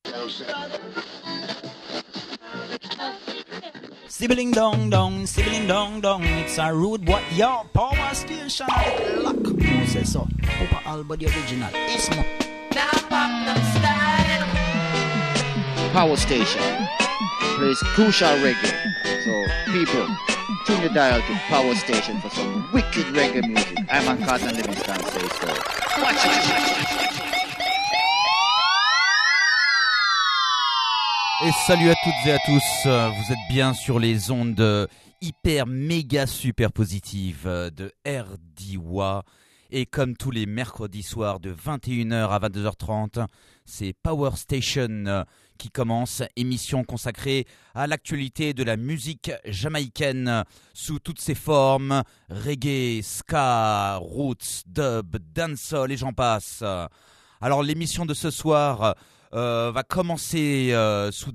Sibling dong dong, sibling dong dong. It's a rude boy, yo, power station. Lock, who says so? Papa Alba the original. Ismo. Power station plays crucial reggae. So people, tune the dial to Power Station for some wicked reggae music. I'm on Cotton Livingston, say so. Watch it. Et salut à toutes et à tous, vous êtes bien sur les ondes hyper méga super positives de RDWA. Et comme tous les mercredis soirs de 21h à 22h30, c'est Power Station qui commence, émission consacrée à l'actualité de la musique jamaïcaine sous toutes ses formes, reggae, ska, roots, dub, dancehall et j'en passe. Alors l'émission de ce soir va commencer sous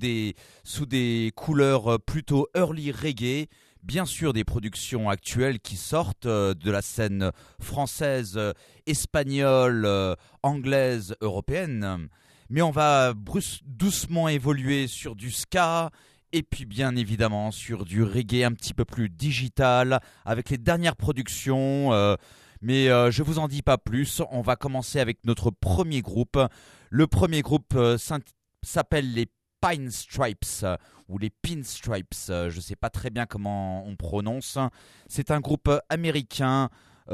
des couleurs plutôt early reggae. Bien sûr des productions actuelles qui sortent de la scène française, espagnole, anglaise, européenne. Mais on va doucement évoluer sur du ska et puis bien évidemment sur du reggae un petit peu plus digital avec les dernières productions. Mais je vous en dis pas plus, on va commencer avec notre premier groupe. Le premier groupe s'appelle les Pinstripes ou les Pinstripes, je ne sais pas très bien comment on prononce. C'est un groupe américain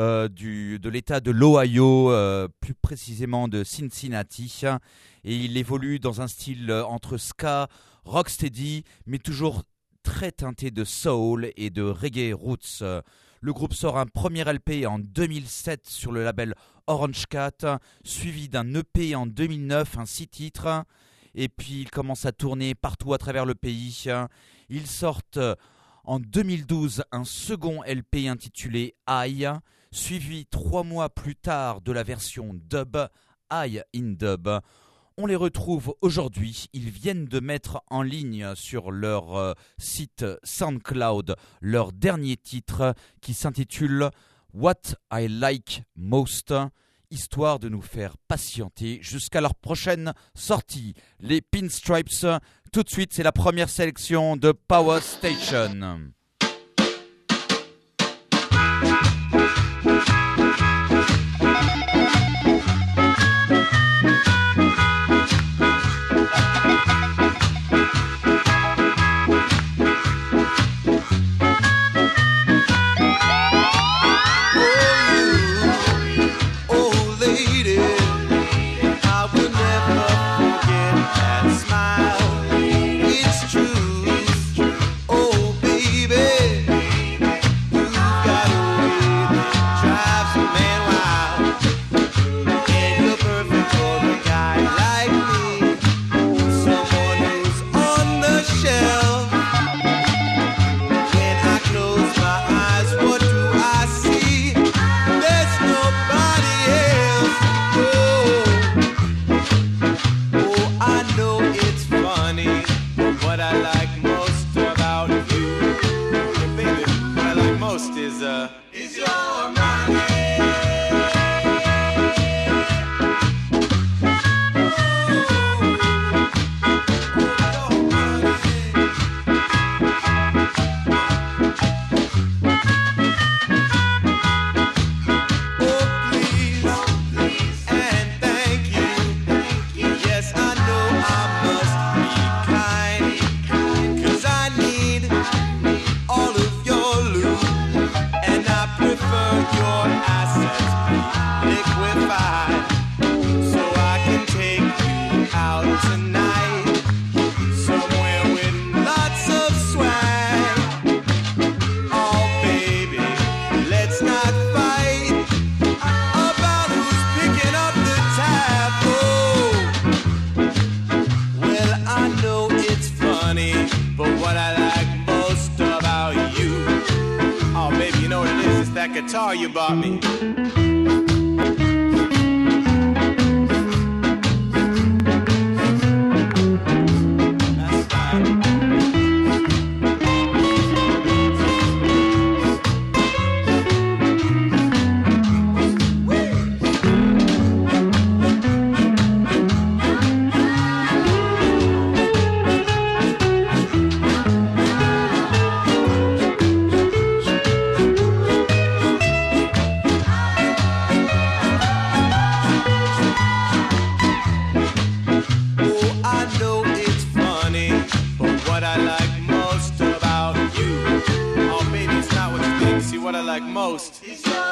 de l'état de l'Ohio, plus précisément de Cincinnati. Et il évolue dans un style entre ska, rocksteady, mais toujours très teinté de soul et de reggae roots. Le groupe sort un premier LP en 2007 sur le label Orange Cat, suivi d'un EP en 2009, un 6 titres. Et puis ils commencent à tourner partout à travers le pays. Ils sortent en 2012 un second LP intitulé I, suivi 3 mois plus tard de la version dub, I in Dub. On les retrouve aujourd'hui, ils viennent de mettre en ligne sur leur site SoundCloud leur dernier titre qui s'intitule What I Like Most, histoire de nous faire patienter jusqu'à leur prochaine sortie. Les Pinstripes, tout de suite c'est la première sélection de Power Station. Guitar you bought me. most.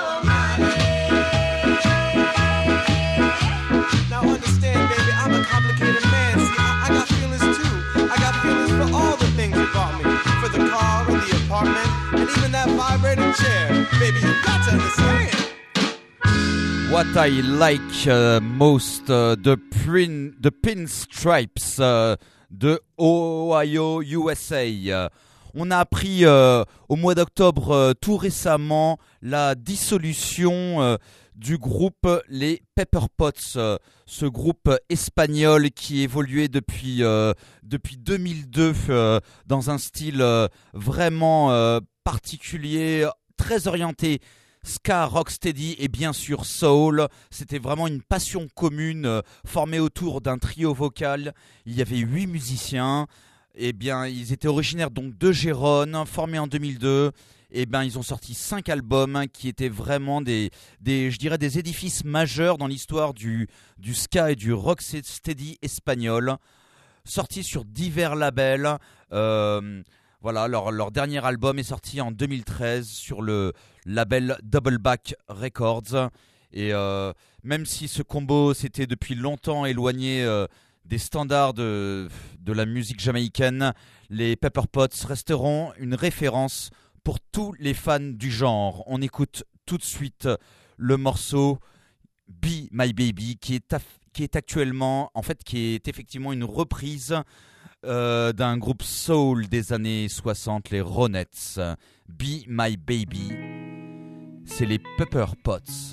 Now understand, baby, I'm a complicated man. See, I got feelings too. I got feelings for all the things you bought me. For the car and the apartment, and even that vibrating chair. Baby, you got to understand. What I like most, the Pinstripes de Ohio, USA. On a appris au mois d'octobre tout récemment la dissolution du groupe les Pepper Pots, ce groupe espagnol qui évoluait depuis 2002 dans un style vraiment particulier, très orienté ska, rocksteady et bien sûr soul. C'était vraiment une passion commune formée autour d'un trio vocal. Il y avait 8 musiciens. Eh bien, ils étaient originaires donc de Gérone, formés en 2002. Eh bien, ils ont sorti 5 albums qui étaient vraiment des édifices majeurs dans l'histoire du ska et du rocksteady espagnol, sortis sur divers labels. Voilà, leur dernier album est sorti en 2013 sur le label Doubleback Records. Et même si ce combo s'était depuis longtemps éloigné des standards de la musique jamaïcaine, les Pepper Pots resteront une référence pour tous les fans du genre. On écoute tout de suite le morceau Be My Baby qui est actuellement, en fait, qui est effectivement une reprise d'un groupe soul des années 60, les Ronettes. Be My Baby, c'est les Pepper Pots.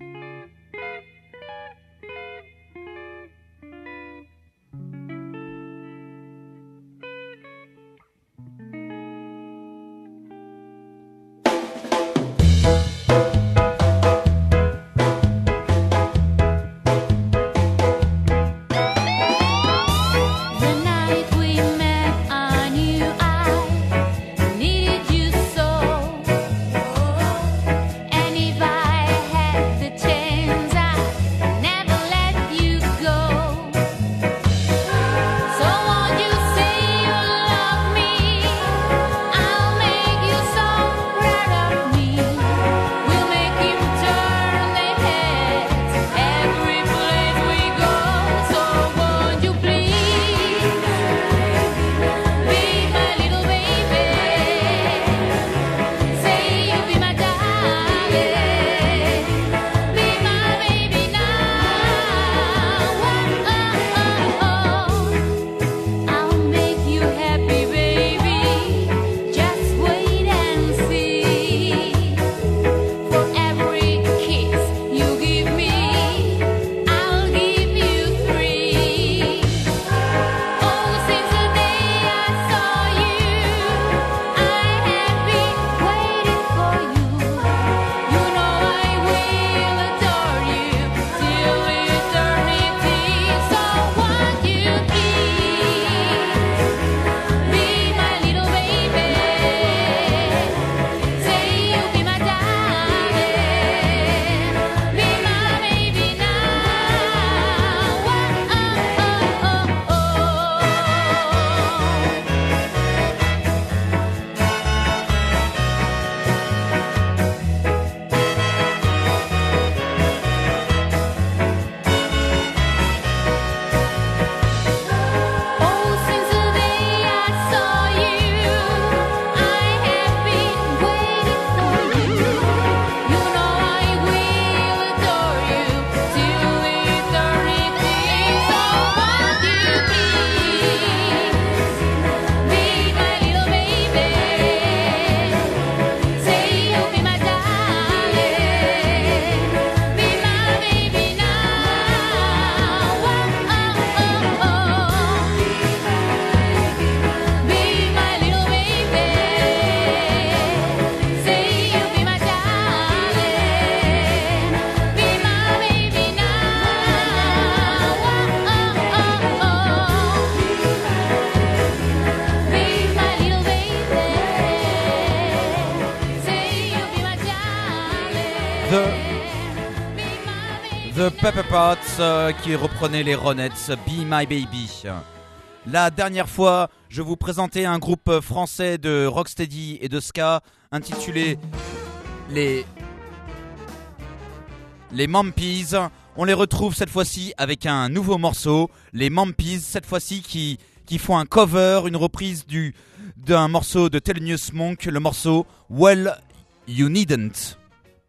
The Pepper Pots qui reprenait les Ronettes, Be My Baby. La dernière fois, je vous présentais un groupe français de rocksteady et de ska intitulé les Mampies. On les retrouve cette fois-ci avec un nouveau morceau. Les Mampies, cette fois-ci qui font un cover, une reprise d'un morceau de Thelonious Monk, le morceau Well You Needn't.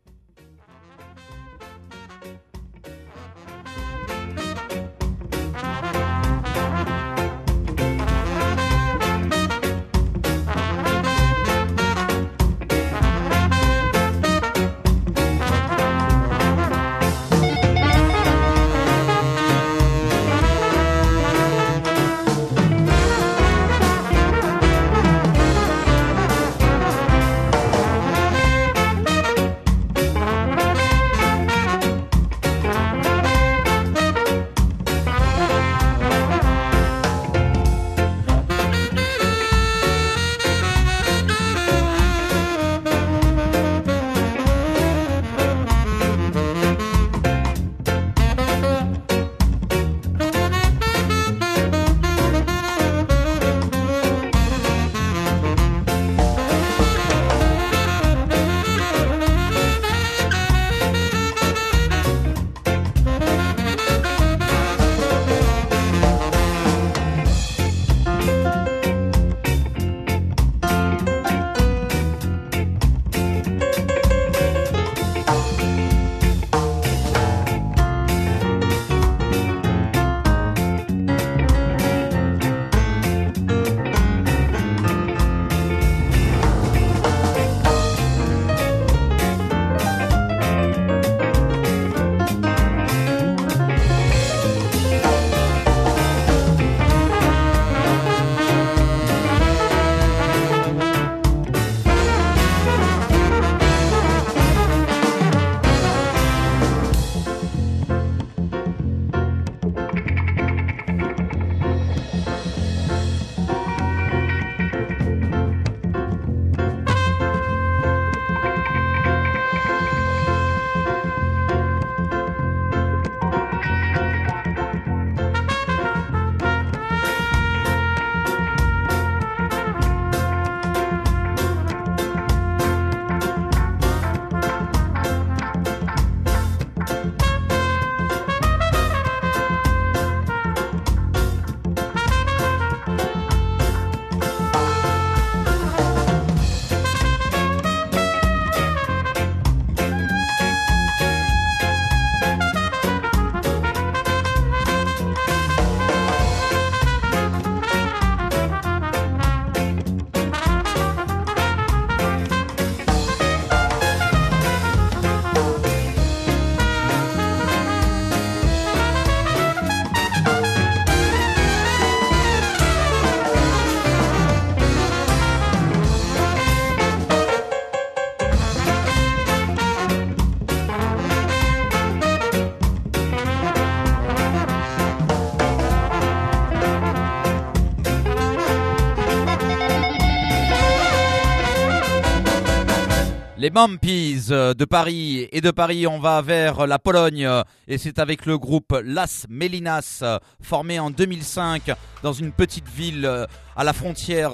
Les Mampies de Paris, et de Paris on va vers la Pologne, et c'est avec le groupe Las Melinas, formé en 2005 dans une petite ville à la frontière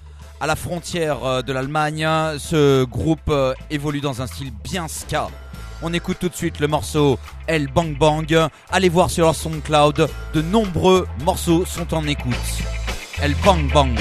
de l'Allemagne. Ce groupe évolue dans un style bien ska. On écoute tout de suite le morceau El Bang Bang. Allez voir sur leur SoundCloud, de nombreux morceaux sont en écoute. El Bang Bang.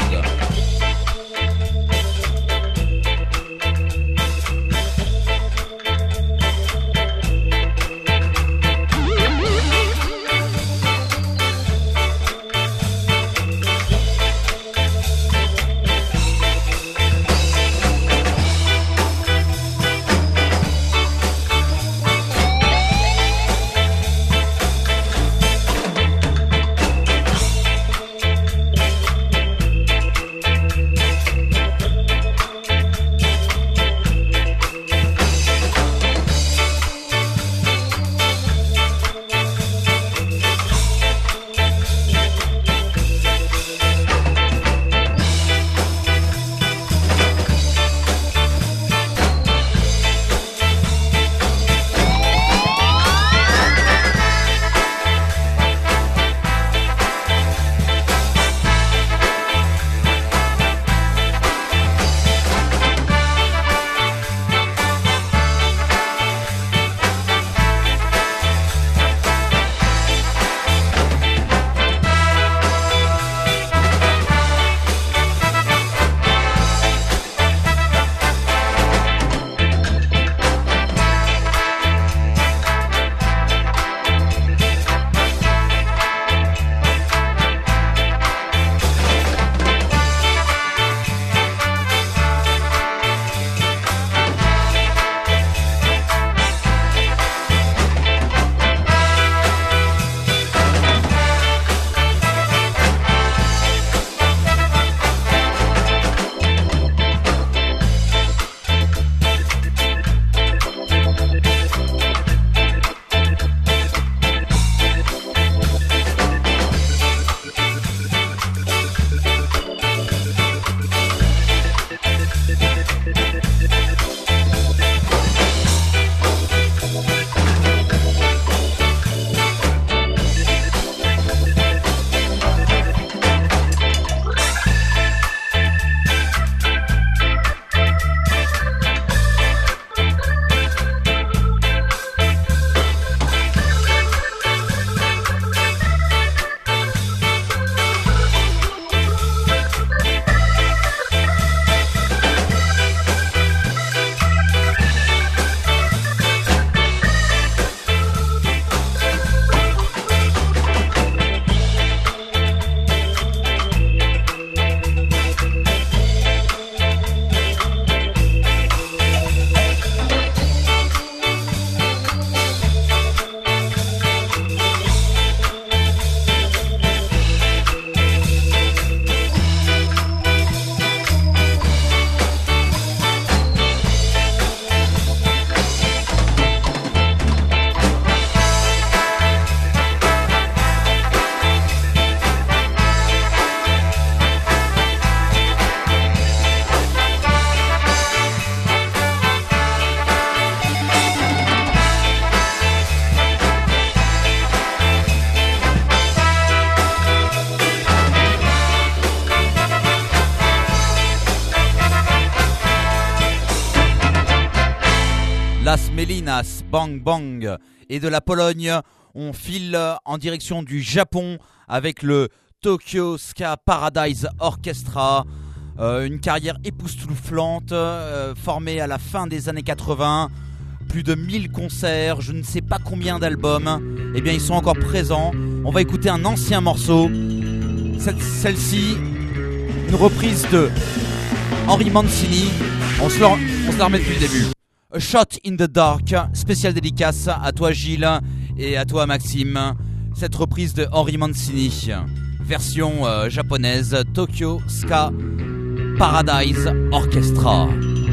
Melinas Bang Bang. Et de la Pologne, on file en direction du Japon avec le Tokyo Ska Paradise Orchestra. Une carrière époustouflante, formée à la fin des années 80. Plus de 1000 concerts, je ne sais pas combien d'albums. Eh bien, ils sont encore présents. On va écouter un ancien morceau. Celle-ci, une reprise de Henry Mancini. On se la remet depuis le début. A Shot in the Dark, spéciale dédicace à toi Gilles et à toi Maxime. Cette reprise de Henry Mancini, version japonaise, Tokyo Ska Paradise Orchestra.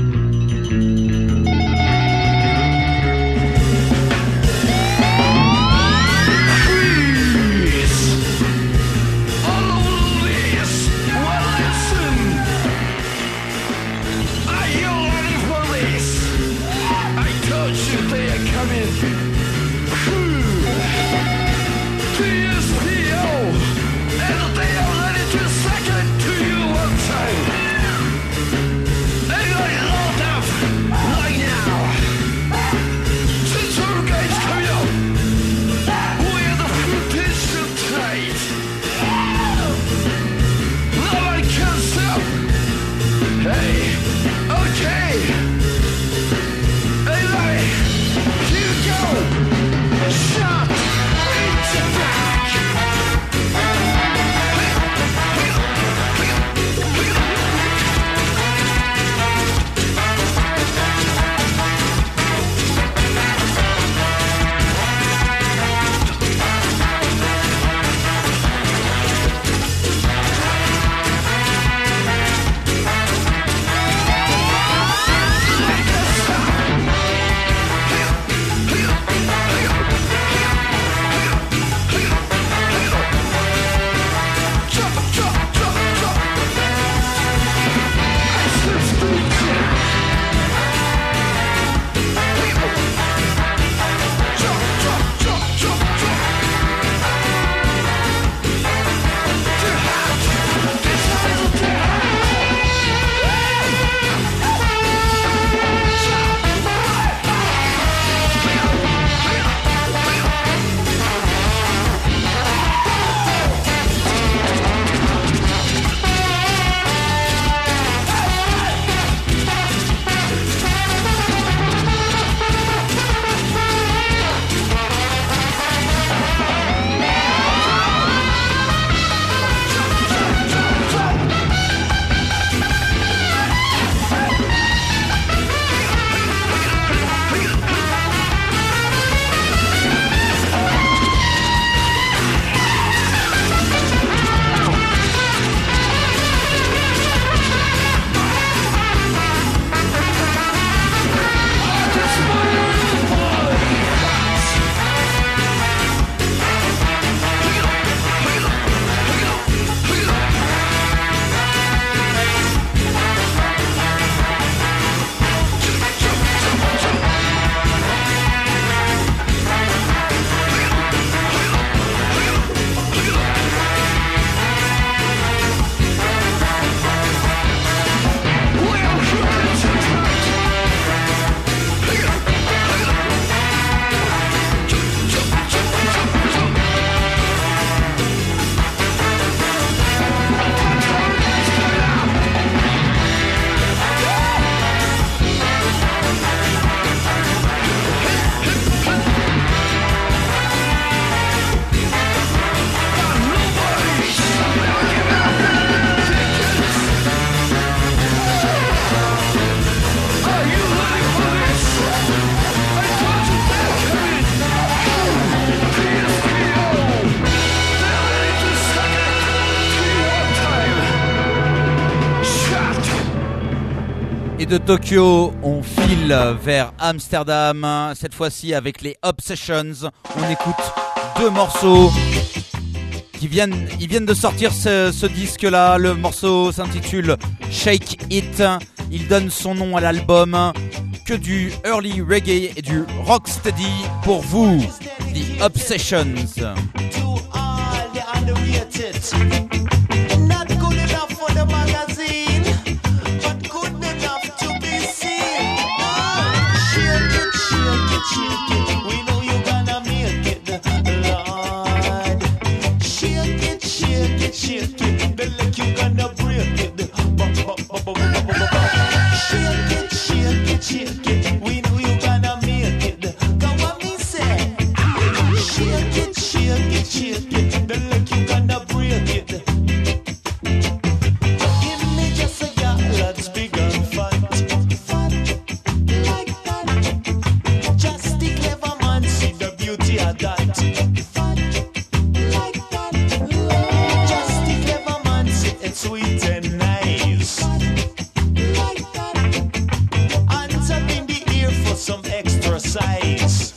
De Tokyo, on file vers Amsterdam, cette fois-ci avec les Obsessions. On écoute deux morceaux ils viennent de sortir ce disque-là. Le morceau s'intitule Shake It. Il donne son nom à l'album. Que du early reggae et du rocksteady pour vous, The Obsessions. Shake it, shake shake it. The leg you gonna break it. Shake it. We know you gonna make it. Come on, me say. Shake it. The leg you gonna break it. Give me just a girl that's big and fat. Like that. Just the clever man see the beauty of that. Like that. Just the clever man see it's sweet and nice. Like that. Hands up in the air for some extra size.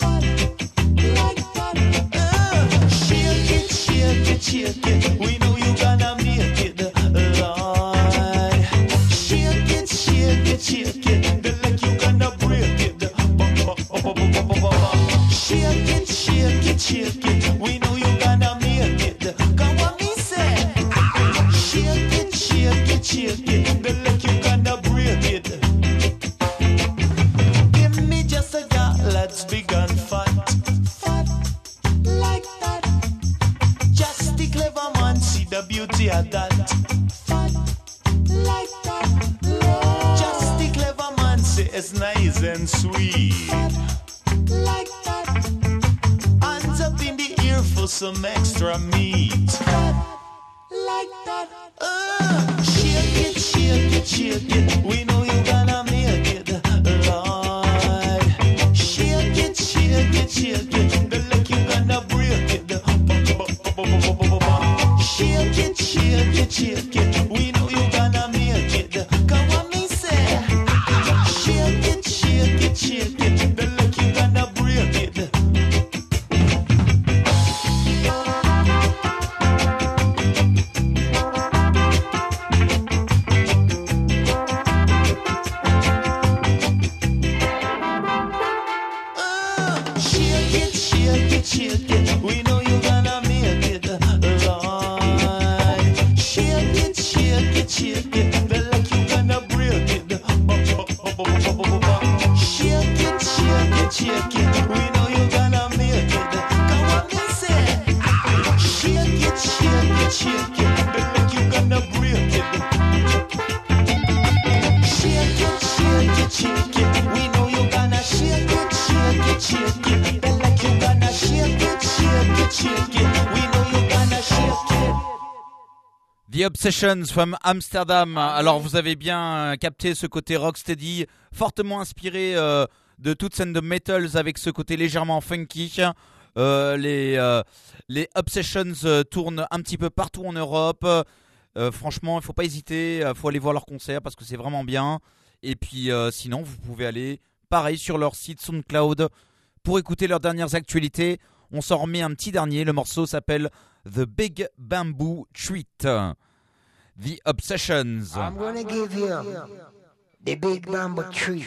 Shake it, we know you gonna make it, Lord. Shake it, the leg you gonna break it. Shake it, we know you gonna make it. Come on, me say. Shake it, the leg you gonna break it. Give me just a girl that's big and fat. Like that. Just the clever man see the beauty of that. Like that. Just the clever man say it's nice and sweet. Like that. Hands up in the air for some extra meat. Like that. Shake it. We know you gonna make it, Lord. Shake it. The leg you gonna break it. Shake it, we know you gonna make it. Come on, me say. Shake it, the leg you gonna break it. Shake it, we know you gonna make it, Lord. Shake it, the leg you gonna break it. Shake it, we know you gonna make it. Come on, me say. Shake it, the leg you gonna break it. Shake it, we know you gonna shake it. The leg you gonna shake it, we know you gonna shake it. The Obsessions from Amsterdam. Alors vous avez bien capté ce côté rocksteady, fortement inspiré de toute scène de metals avec ce côté légèrement funky. Les Obsessions tournent un petit peu partout en Europe. Franchement, il ne faut pas hésiter, il faut aller voir leur concert parce que c'est vraiment bien. Et puis sinon, vous pouvez aller pareil sur leur site SoundCloud pour écouter leurs dernières actualités. On s'en remet un petit dernier, le morceau s'appelle The Big Bamboo Treat. The Obsessions. I'm gonna give you the Big Bamboo Treat.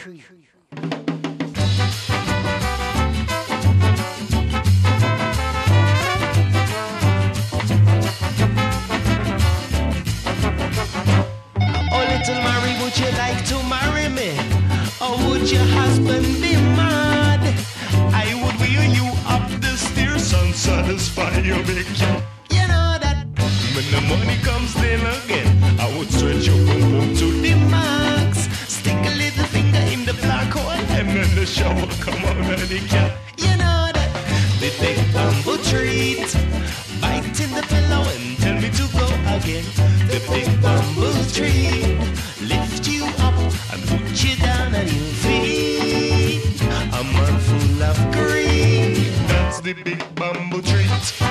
Oh, little Mary, would you like to marry me? Or would your husband be mad? I would wheel you up the stairs and satisfy your big cat. You know that when the money comes in again, I would stretch your boom to the max. Stick a little finger in the black hole and then the shower come out of the cat. You know that the big bamboo treat. Bite in the pillow and tell me to go again. The big bamboo tree lift you up and put you down on your feet. A man full of greed. That's the big bamboo treat.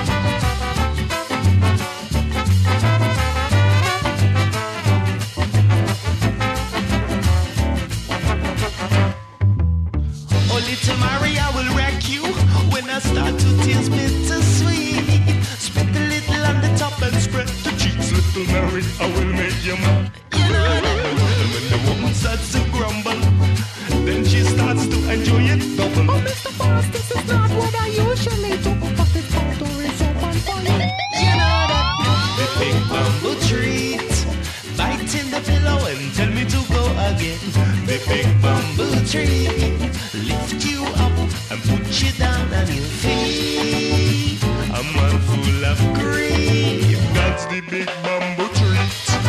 Oh, little Mary, I will wreck you when I start to taste bittersweet. Spit a little on the top and spread the cheeks, little Mary. I will make you mad. You know that. And when the woman starts to grumble, then she starts to enjoy it double. Oh, Mr. Boss, this is not what I usually do, but this photo is so fun for you. You know that. The big bamboo treat. Bite in the pillow and tell me to go again. The big bamboo tree lift you up and put you down on your feet. A man full of greed. That's the big bamboo treat.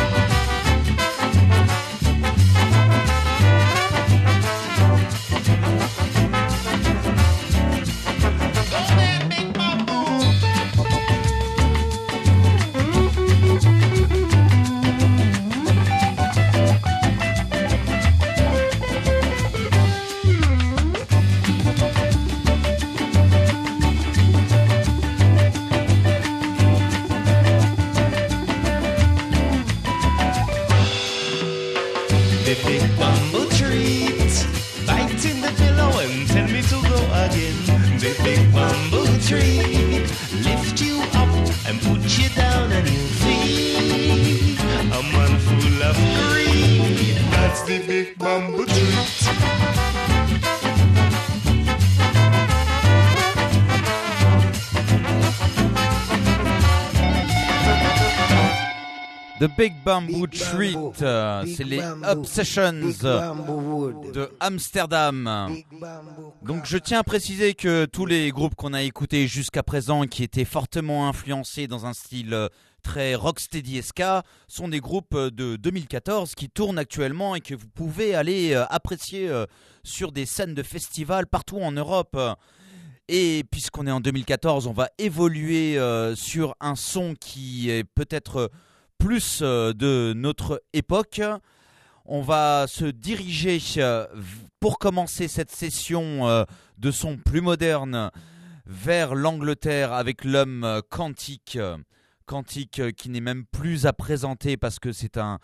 The Big Bamboo Treat, c'est les Obsessions de Amsterdam. Donc je tiens à préciser que tous les groupes qu'on a écoutés jusqu'à présent qui étaient fortement influencés dans un style très rocksteady ska sont des groupes de 2014 qui tournent actuellement et que vous pouvez aller apprécier sur des scènes de festivals partout en Europe. Et puisqu'on est en 2014, on va évoluer sur un son qui est peut-être plus de notre époque. On va se diriger pour commencer cette session de son plus moderne vers l'Angleterre avec l'homme Quantique. Quantique qui n'est même plus à présenter parce que c'est un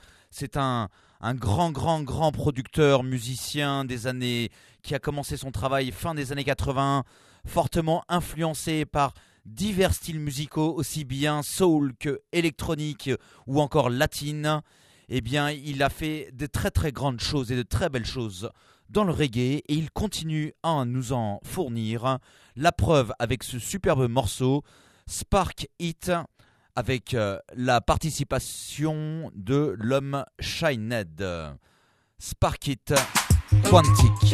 grand producteur, musicien des années, qui a commencé son travail fin des années 80, fortement influencé par divers styles musicaux, aussi bien soul que électronique ou encore latine. Eh bien, il a fait de très très grandes choses et de très belles choses dans le reggae et il continue à nous en fournir. La preuve avec ce superbe morceau, Spark It, avec la participation de l'homme Shined. Spark It, Quantique.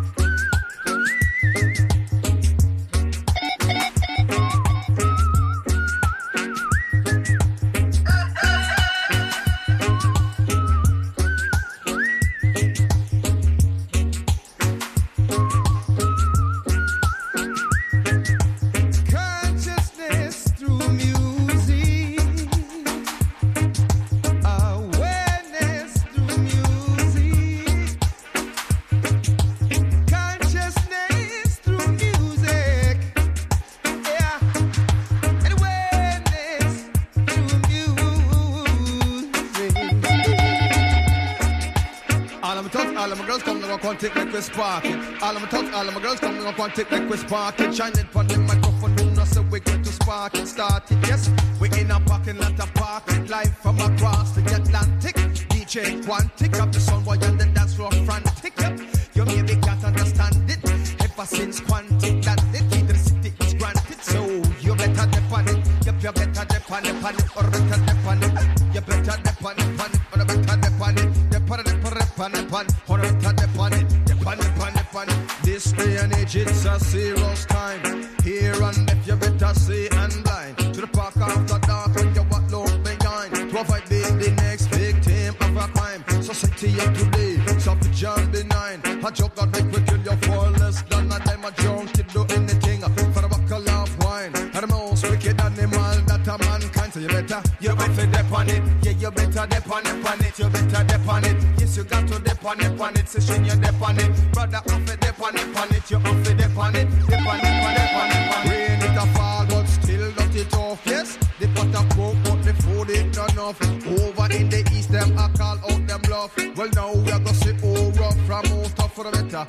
Quantic like we sparking. All of my thugs, all of my girls come on Quantic like we sparking. Shining on the microphone, you know, so we get to spark it, start it. Yes, we in a parking lot, a parking live from across the Atlantic. DJ Quantic up the sun boy and the dance floor frantic. Yep, you maybe can't understand it. Ever since Quantic landed, the city is granted. So you better dip on it. Yep, you better dip on it, or better dip on it. You better dip on it, or better dip on it. Dip on it, or better dip on it. This day and age, it's a serious time. Here and if you better see and blind. To the park after dark when you walk low behind. To avoid being the next victim of a crime. Society of today, savage and benign. A joke that make we kill you for less than a dime. A drunk to do anything for a buckle of wine. And the most wicked animal that a mankind. So you better dip on it. Yeah, you better dip on it. You better dip on it. Yes, you got to dip on it. Session you dip on it. Brother, off it, dip on it. You off it, dip on it. Rain it a fall, but still not it off. Yes, the pot a coke, but the food ain't enough. Over in the east, them I call out them bluff. Well, now we are gonna see all rough from out tough for the better.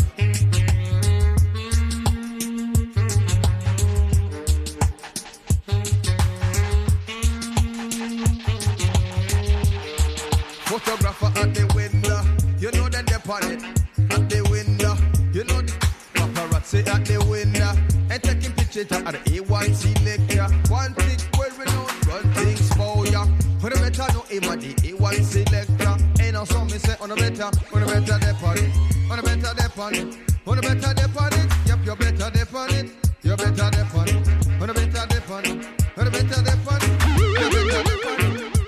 Photographer at the window, you know they dip on it. At the window, you know the paparazzi at the window. And taking pictures at the A1 selector. Quantic, well renowned, run things for ya. For the better know him at the A1 selector. Ain't no song me say on the better dip on it. On the better dip on it. On the better dip on it. Yep, you better dip on it. You better dip on it. On the better dip on it. On the better dip on it. You better dip on it.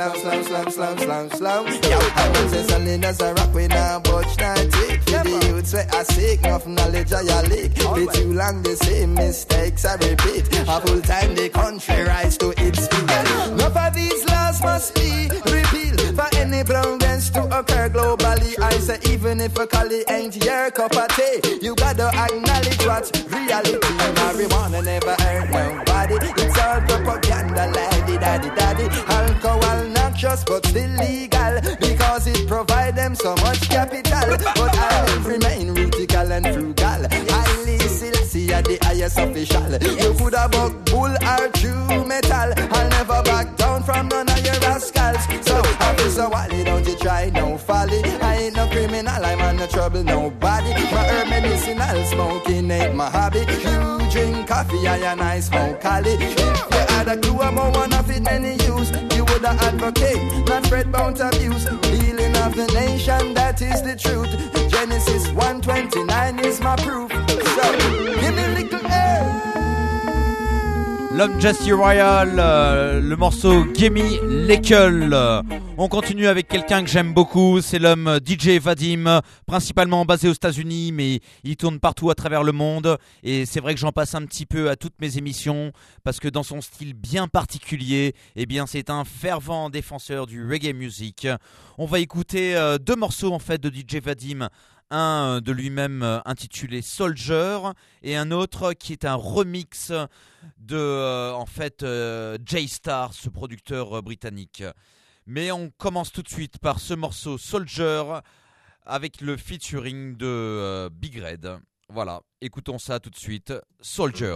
slam, slam, slam, slam, slam, slam. Yo, I was a solid as a rock with a butch 90. The youths where I seek, enough knowledge I leak. Be too long the same mistakes I repeat. A full time the country rise to its feet. Enough of these laws must be repealed for any progress to occur globally. I say even if a collie ain't your cup of tea, you gotta acknowledge what's reality. Marijuana never hurt nobody. It's all propaganda, laddie, daddy, daddy. Alcohol not just but still legal because it provide them so much capital. But I will remain rutical and frugal. Highly Selassie at the highest official. You could have buck bull or true metal. I'll never back down from none of your rascals. So Officer Wally, don't you try no folly. I ain't no criminal, I'm on no trouble nobody. My herb medicinal smoking ain't my hobby. You drink coffee, and I smoke Cali. If you had a clue about one of it many use, you would advocate, not spread about abuse. Healing of the nation, that is the truth. Genesis 1:29 is my proof. So, give me a little air. L'homme Jesse Royal, le morceau Gimme Lekel. On continue avec quelqu'un que j'aime beaucoup, c'est l'homme DJ Vadim, principalement basé aux États-Unis, mais il tourne partout à travers le monde. Et c'est vrai que j'en passe un petit peu à toutes mes émissions, parce que dans son style bien particulier, eh bien c'est un fervent défenseur du reggae music. On va écouter deux morceaux en fait de DJ Vadim. Un de lui-même intitulé Soldier et un autre qui est un remix de J-Star, ce producteur britannique. Mais on commence tout de suite par ce morceau Soldier avec le featuring de Big Red. Voilà, écoutons ça tout de suite. Soldier.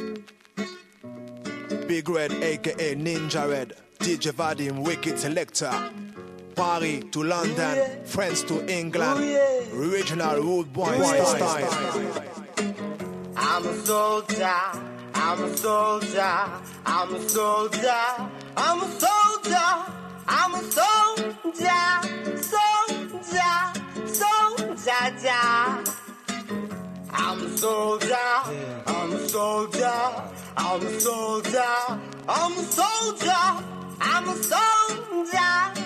Big Red aka Ninja Red, DJ Vadim Wicked Selector. Paris to London, France to England, original rude boy style. I'm a soldier, I'm a soldier, I'm a soldier, I'm a soldier, I'm a soldier, soldier. I'm a soldier, I'm a soldier, I'm a soldier, I'm a soldier, I'm a soldier.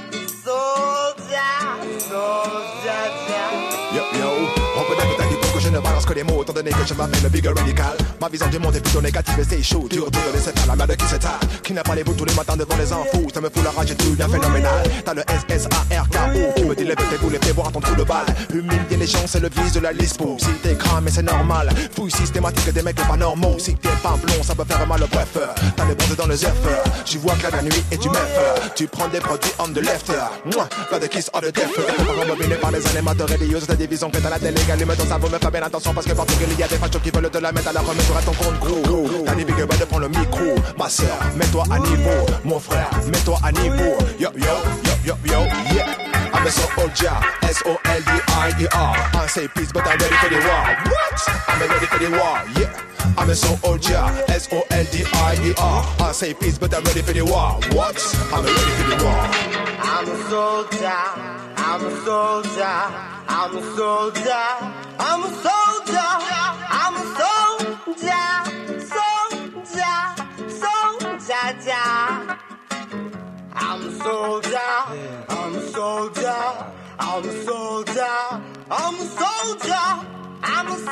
Yo, on peut d'accord pour que je ne balance que les mots, étant donné que je m'appelle le Big Radical. Ma vision du monde est plutôt négative et c'est chaud. Dur de laisser faire la merde qui s'étale. Qui n'a pas les bouts tous les matins devant les infos. Ça me fout la rage et tout bien phénoménal. T'as le SSARKO qui me dit lève tes boules et fais voir ton trou de balle. Humilier les gens, c'est le vice de la lispo. Si t'es cramé, c'est normal. Fouille systématique des mecs pas normaux. Si t'es pas blond, ça peut faire mal au bref. T'as les bronzés dans les œufs. J'y vois que la nuit et du meuf. Tu prends des produits on the left. Pas de kiss on the death. T'es pas rembobiné par les animateurs religieux. C'est la division que t'as la télé. Allume ton cerveau, mais fais bien attention parce que partout il y a des fachos qui veulent te la mettre à la remise sur ton compte gros. T'as dit Big Red de prendre le micro. Ma soeur, mets-toi à niveau. Mon frère, mets-toi à niveau. Yo, yeah. I'm a soldier, S-O-L-D-I-E-R. I say peace, but I'm ready for the war. What? I'm ready for the war, yeah. I'm a soldier, S-O-L-D-I-E-R. I say peace, but I'm ready for the war. What? I'm ready for the war. I'm a soldier, I'm a soldier, I'm a soldier, I'm a soldier, I'm a soldier, soldier. I'm a soldier, I'm a soldier, I'm a soldier, I'm a soldier, I'm a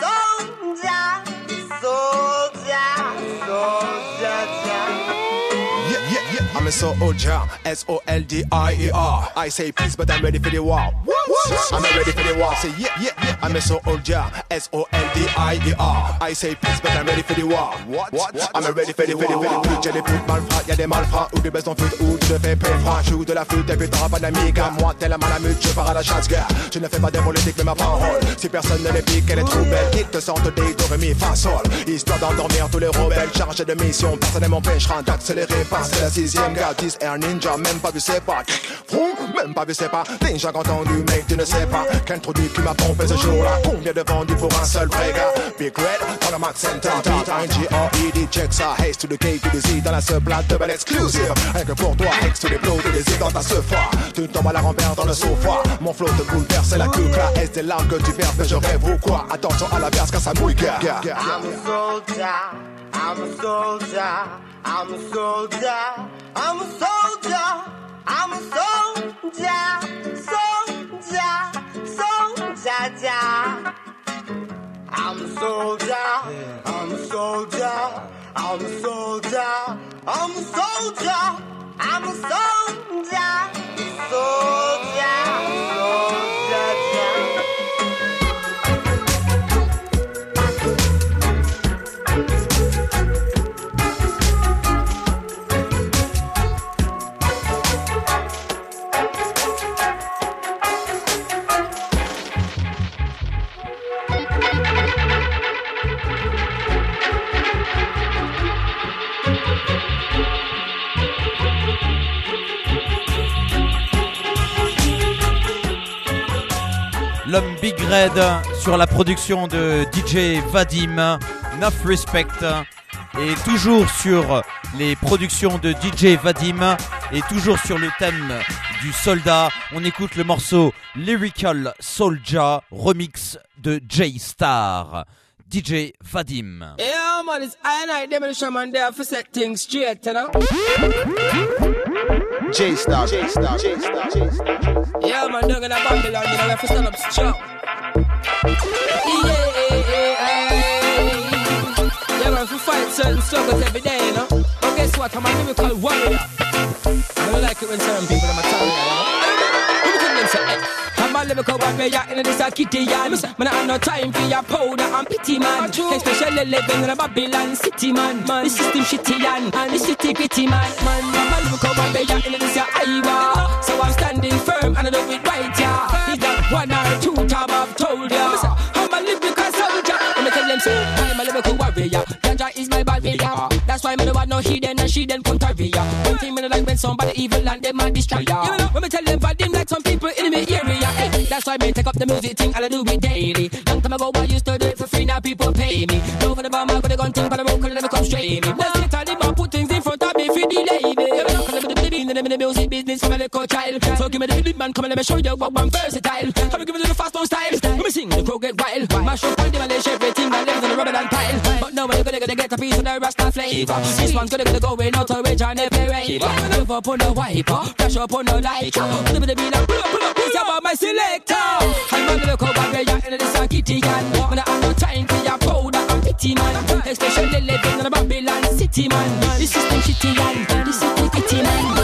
soldier. Yeah, I'm a soldier, S-O-L-D-I-E-R. I say peace, but I'm ready for the war. What? I'm ready for the war. Say yeah. I'm a soldier, S-O-L-D-I-E-R. I say peace, but I'm ready for the war. What? I'm ready for the war. J'ai des putes malfrats, y'a des malfrats ou des baisses en flûte ou tu te fais péfra. Joue de la flûte et puis t'auras pas d'amiga. Moi, tel un malamute, je pars à la chasse, gars. Je ne fais pas des politiques, mais ma parole. Si personne ne les pique, elle est trop belle. Ils te sentent des do, ré, mi, fa, sol. Histoire d'endormir tous les rebelles chargés de mission. Personne ne m'empêchera d'accélérer. C'est la sixième gars, 10 Air Ninja. Même pas vu c'est pas. Même pas vu c'est pas. Ninja entendu, mec, tu ne sais pas. Quel trou qui m'a pompé ce jour-là. Combien de vendus pour un seul vrai gars. Big Red, dans le Max Center. B-I-G-R-E-D, check ça. Haze to the K to the Z dans la seule plate de belle exclusive. Rien que pour toi, X to les plots de Z dans ta sefa. Tu tombes à la rempère dans le sofa. Mon flow te bouleverse, c'est la cuque là. Est-ce des larmes que tu perds, que je rêve ou quoi? Attention à la verse car ça mouille, gars. I'm a soldier, I'm a soldier, I'm a soldier, I'm a soldier, I'm a soldier. I'm a soldier. I'm a soldier. I'm a soldier. I'm a soldier. Soldier. L'homme Big Red sur la production de DJ Vadim, Enough Respect, et toujours sur les productions de DJ Vadim et toujours sur le thème du soldat, on écoute le morceau Lyrical Soldier remix de J-Star. DJ Vadim. Yeah, man, it's I and I, Demolition Man, there for set things straight, you know? J-Star. Yeah, man, down in a Babylon, you know, we have to stand up strong. Yeah, man, we fight certain struggles every day, you know? But guess what? I'm a lyrical warrior. I don't like it when certain people are telling me, you know? Let me tell them something. I'm a lyrical warrior in this kitty yarn. Man, I have no time for your powder and pity, man. Especially living in a Babylon city, man. The system shitty, and the city gritty, man. I'm a lyrical warrior in this Iowa. So I'm standing firm and I do it right, yeah. Is that 1 or 2 time I've told ya? I'm a lyrical soldier. Let me tell them so. I'm a lyrical warrior. Ganja is my barrier. That's why I don't want no hidden and she then come to ya. One thing me like when somebody evil and them a destroy ya. Let me tell them for them like some people in my area. Hey, that's why me take up the music thing and I do it daily. Long time ago I used to do it for free, now people pay me. Don't for the bomb, I got a gun thing, but I won't let me come straight me. Let's get all the man put things in front of me for delay me. In the music business from a little child. So give me the big man, come and let me show you what I'm versatile. Come and give me the fast on style. Let me sing, the crow get wild. Mash up all the man, everything that lives on the rubber and pile. But now we're gonna get a piece of the Rasta flavor. This one's gonna go in out of which I never rave. Move up on the wiper, flash up on the light. Live the beat up, pull up, it's about my selector. I'm a little warrior in this kitty can. When I have no time for your powder and pity, man. Especially living in a Babylon city, man. This is the shitty, man. This is the kitty, man.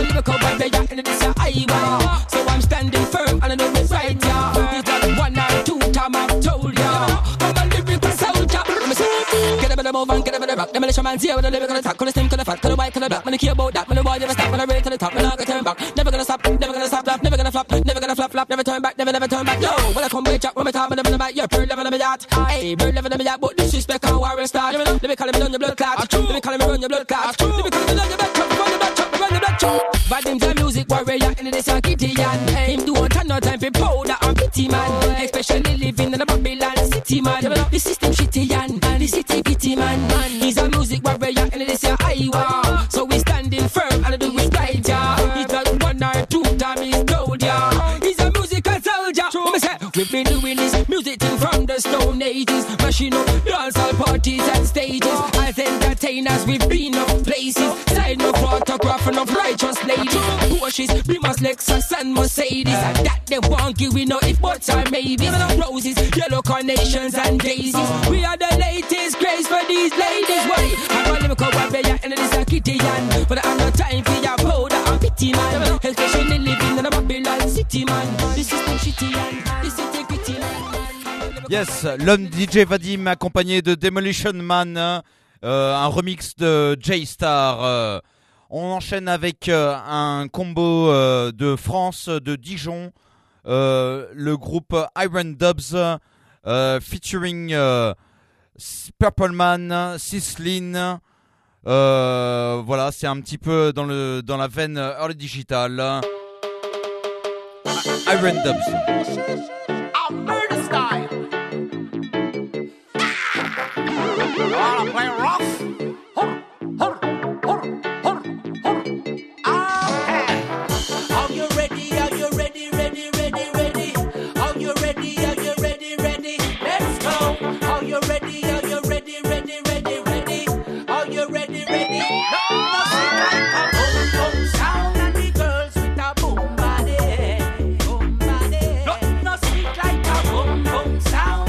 In this Iowa. So I'm standing firm and I know it's right, yeah. It's like 1 or 2 time I've told ya. I'm a lyrical soldier. Let me say, get a bit of move and get a bit of rock. Demolition Man here with a lyrical attack. Call the stem, call the fat, call the white, call the black. Man, I care about that. Man, the boy never stop. Man, I raise to the top. Man, I turn back. Never gonna stop, never gonna stop, never gonna flop, never gonna flop, never turn back, never turn back. No, when I come with chat, when I talk, when I'm about your bird level of me yacht. Hey, bird level of me yacht, but disrespect how I start. Let me call him on your blood clot. Let me call him on your blood clot. Let me call him on your blood clot. Run the blood chop, run the blood chop. Vadim's a music warrior in this kitty yan. Him don't have no time for powder and pity, man. Especially living in a Babylon city, man. The system shitty yan, the city gritty, man. He's a music warrior in this Iowa. So we standing firm and do it right, yeah. He's not 1 or 2 time he's told ya. He's a musical soldier. Let me say, we've been doing this music thing from the Stone Ages. Machine up, dancehall parties and stages. As entertainers, we've been up places. Sign up photograph and of righteous ladies. Porsches, Beamers, Lexus and Mercedes. And that they won't give we know if buts or maybes. Roses, yellow carnations and daisies. We are the latest craze for these ladies. Why? I'm a lyrical warrior and this a kitty yan. But I have no time for your powder and pity, man. Especially living in a Babylon city, man. This is the shitty yan. This is the kitty man. Yes, l'homme DJ Vadim accompagné de Demolition Man, un remix de J-Star. On enchaîne avec un combo de France, de Dijon, le groupe Iron Dubs featuring Purple Man, Sislin. Voilà, c'est un petit peu dans la veine early digital. Iron Dubs. Wanna play rough? Are you ready? Are you ready? Ready, ready, ready? Are you ready? Are you ready? Ready? Let's go. Are you ready? Are you ready? Ready, ready, ready? Are you ready? Ready? Nothing like a boom boom sound and the girls with a boom body, boom body. Nothing like a boom boom sound.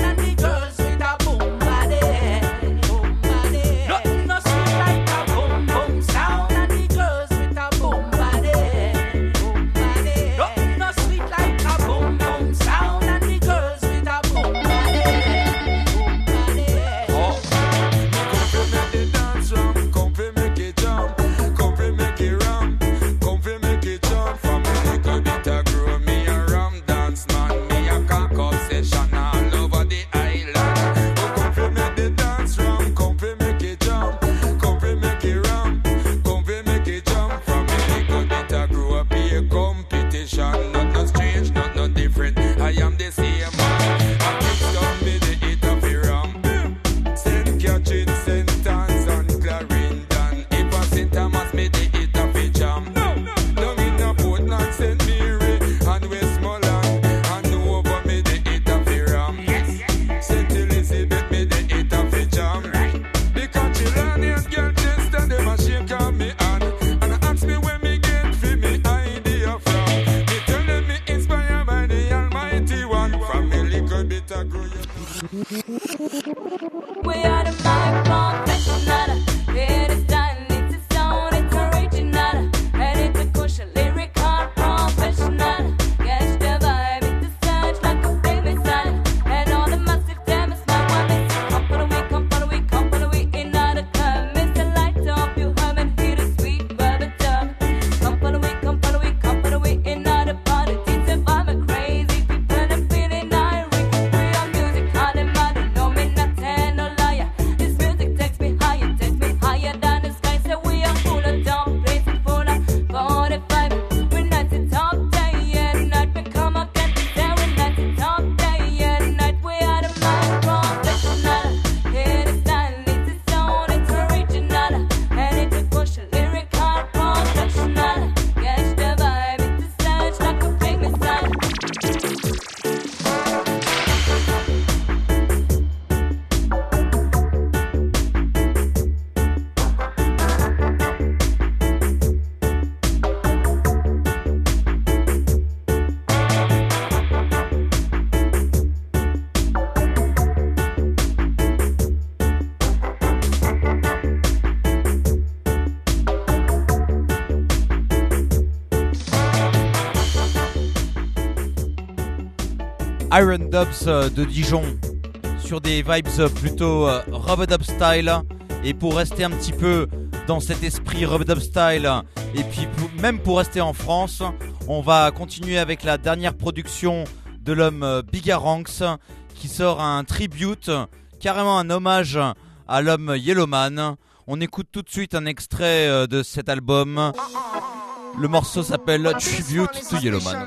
Iron Dubs de Dijon sur des vibes plutôt rub-a-dub style. Et pour rester un petit peu dans cet esprit rub-a-dub style, et puis même pour rester en France, on va continuer avec la dernière production de l'homme Bigga Ranks qui sort un tribute, carrément un hommage à l'homme Yellowman. On écoute tout de suite un extrait de cet album. Le morceau s'appelle Tribute to Yellowman.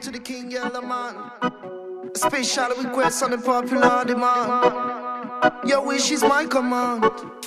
Special request on the popular demand. Your wish is my command.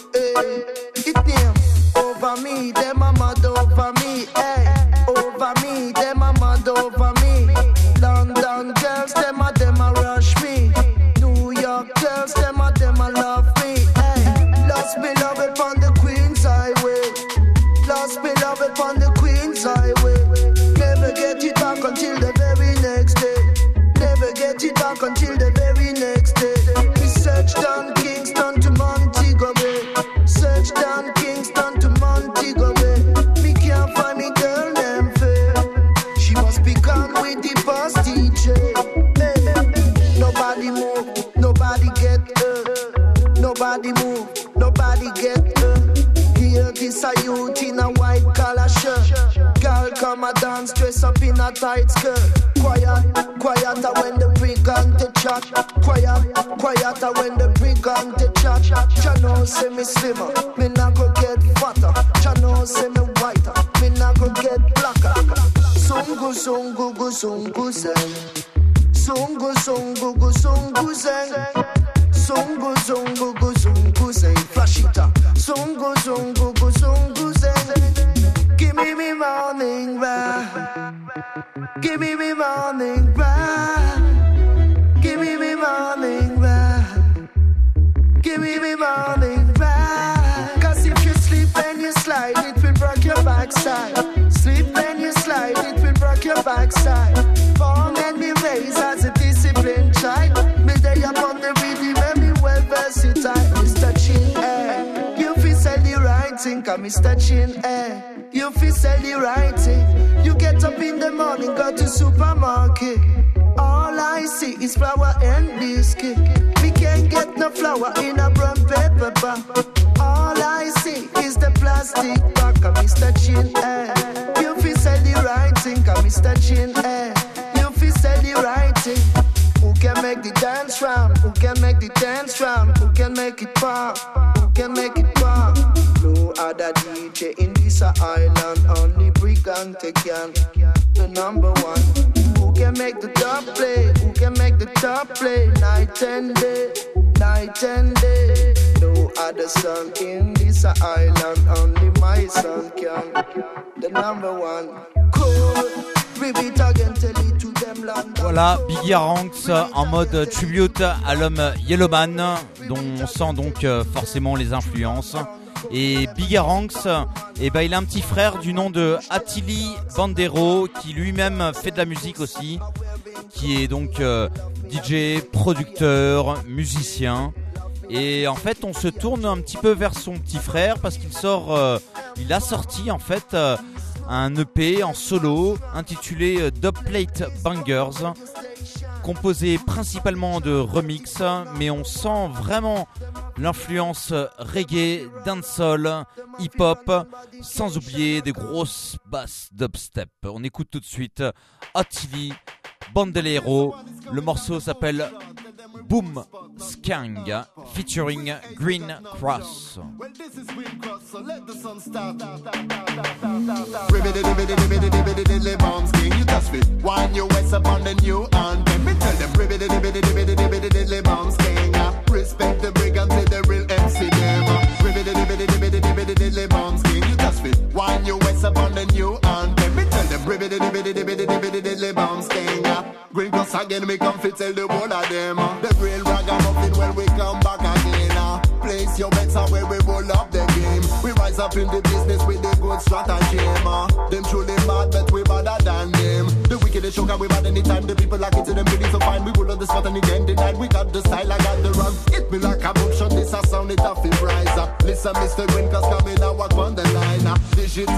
It name over me, them a mad over me. Over me, them a mad over me. London girls, them a rush me. New York girls, them a love me. Lost beloved on the Queen's Highway. Lost beloved on the Queen's Highway. Never get it back until the very next day. Never get it back until the very next day. We search down Kingston to Montego Bay. Search down Kingston to Montego Bay. Me can't find me girl named Faye. She must be gone with the boss DJ. Hey. Nobody move, nobody get hurt. Nobody move, nobody get hurt. Here this a youth in a white collar shirt. Girl come a dance dress up in a tight skirt. Quiet, quieter when the brigand te chat. Quiet, quieter when the brigand te chat. Cha know say me slimmer, me not go get fatter. Cha know say me whiter, me not go get blacker. Sungu sungu gu sungu zeng. Sungu sungu gu sungu zeng. Sungu sungu gu sungu zeng. Flashita. Sungu sungu gu sungu zeng. Give me morning ride. Give me morning ride. Give me morning ride. Give me morning ride. Cause if you sleep and you slide, it will break your backside. Sleep and you slide, it will break your backside. Born and be raised as a disciplined child. Me day upon the rhythm and me well versatile. Mr. Chin, you feel say the right thing, cause Mr. Chin, you feel say the right thing. You get up in the morning, go to supermarket. All I see is flour and biscuit. We can't get no flour in a brown paper bag. All I see is the plastic bag. Mr. Chin, you feel say the right thing, Mr. Chin, you feel say the right thing. Who can make the dance ram? Who can make the dance ram? Who can make it pop? Who can make it pop? No other DJ in this island, only Brigante can. The number one. Who can make the top play? Who can make the top play? Night and day, night and day. No other song in this island, only my son can. The number one. Cool. Repeat again, tell it to them land. Voilà, Bigga Ranks en mode tribute à l'homme Yellowman, dont on sent donc forcément les influences. Et Bigga Ranks, il a un petit frère du nom de Attili Bandero qui lui-même fait de la musique aussi, qui est donc DJ, producteur, musicien. Et en fait, on se tourne un petit peu vers son petit frère parce qu'il il a sorti en fait un EP en solo intitulé Dubplate Bangers, composé principalement de remix, mais on sent vraiment l'influence reggae, dancehall, hip-hop, sans oublier des grosses basses dubstep. On écoute tout de suite Attili Bandero. Le morceau s'appelle Boom Skang featuring Green Cross. Well, this is Green Cross, so let the sun start. Ribbidi-dibbidi-dibbidi-dibbidi-dibbidi bombs king, you touch me. Wind your waist up on the new anthem. Me tell them ribbidi-dibbidi-dibbidi-dibbidi bombs king. Respect the brigand to the real MC them. Ribbidi-dibbidi-dibbidi-dibbidi bombs king, you touch me. Wind your waist up on the new anthem. Me tell them ribbidi-dibbidi-dibbidi-dibbidi bombs king. Green Cross again, me come fit tell the whole of them. The real ragamuffin when we come back again. Place your bets on where we roll up the game. We rise up in the business with the good strategy. Them truly bad, but we better than them. The wickedest sugar we bad anytime. The people like it to them really so fine. We roll on the spot and again denied. We got the style, I got the run. Hit me like a boom shot, this a sound it off in rise. Listen, Mr. Green Cross coming out on the line. Digital pattern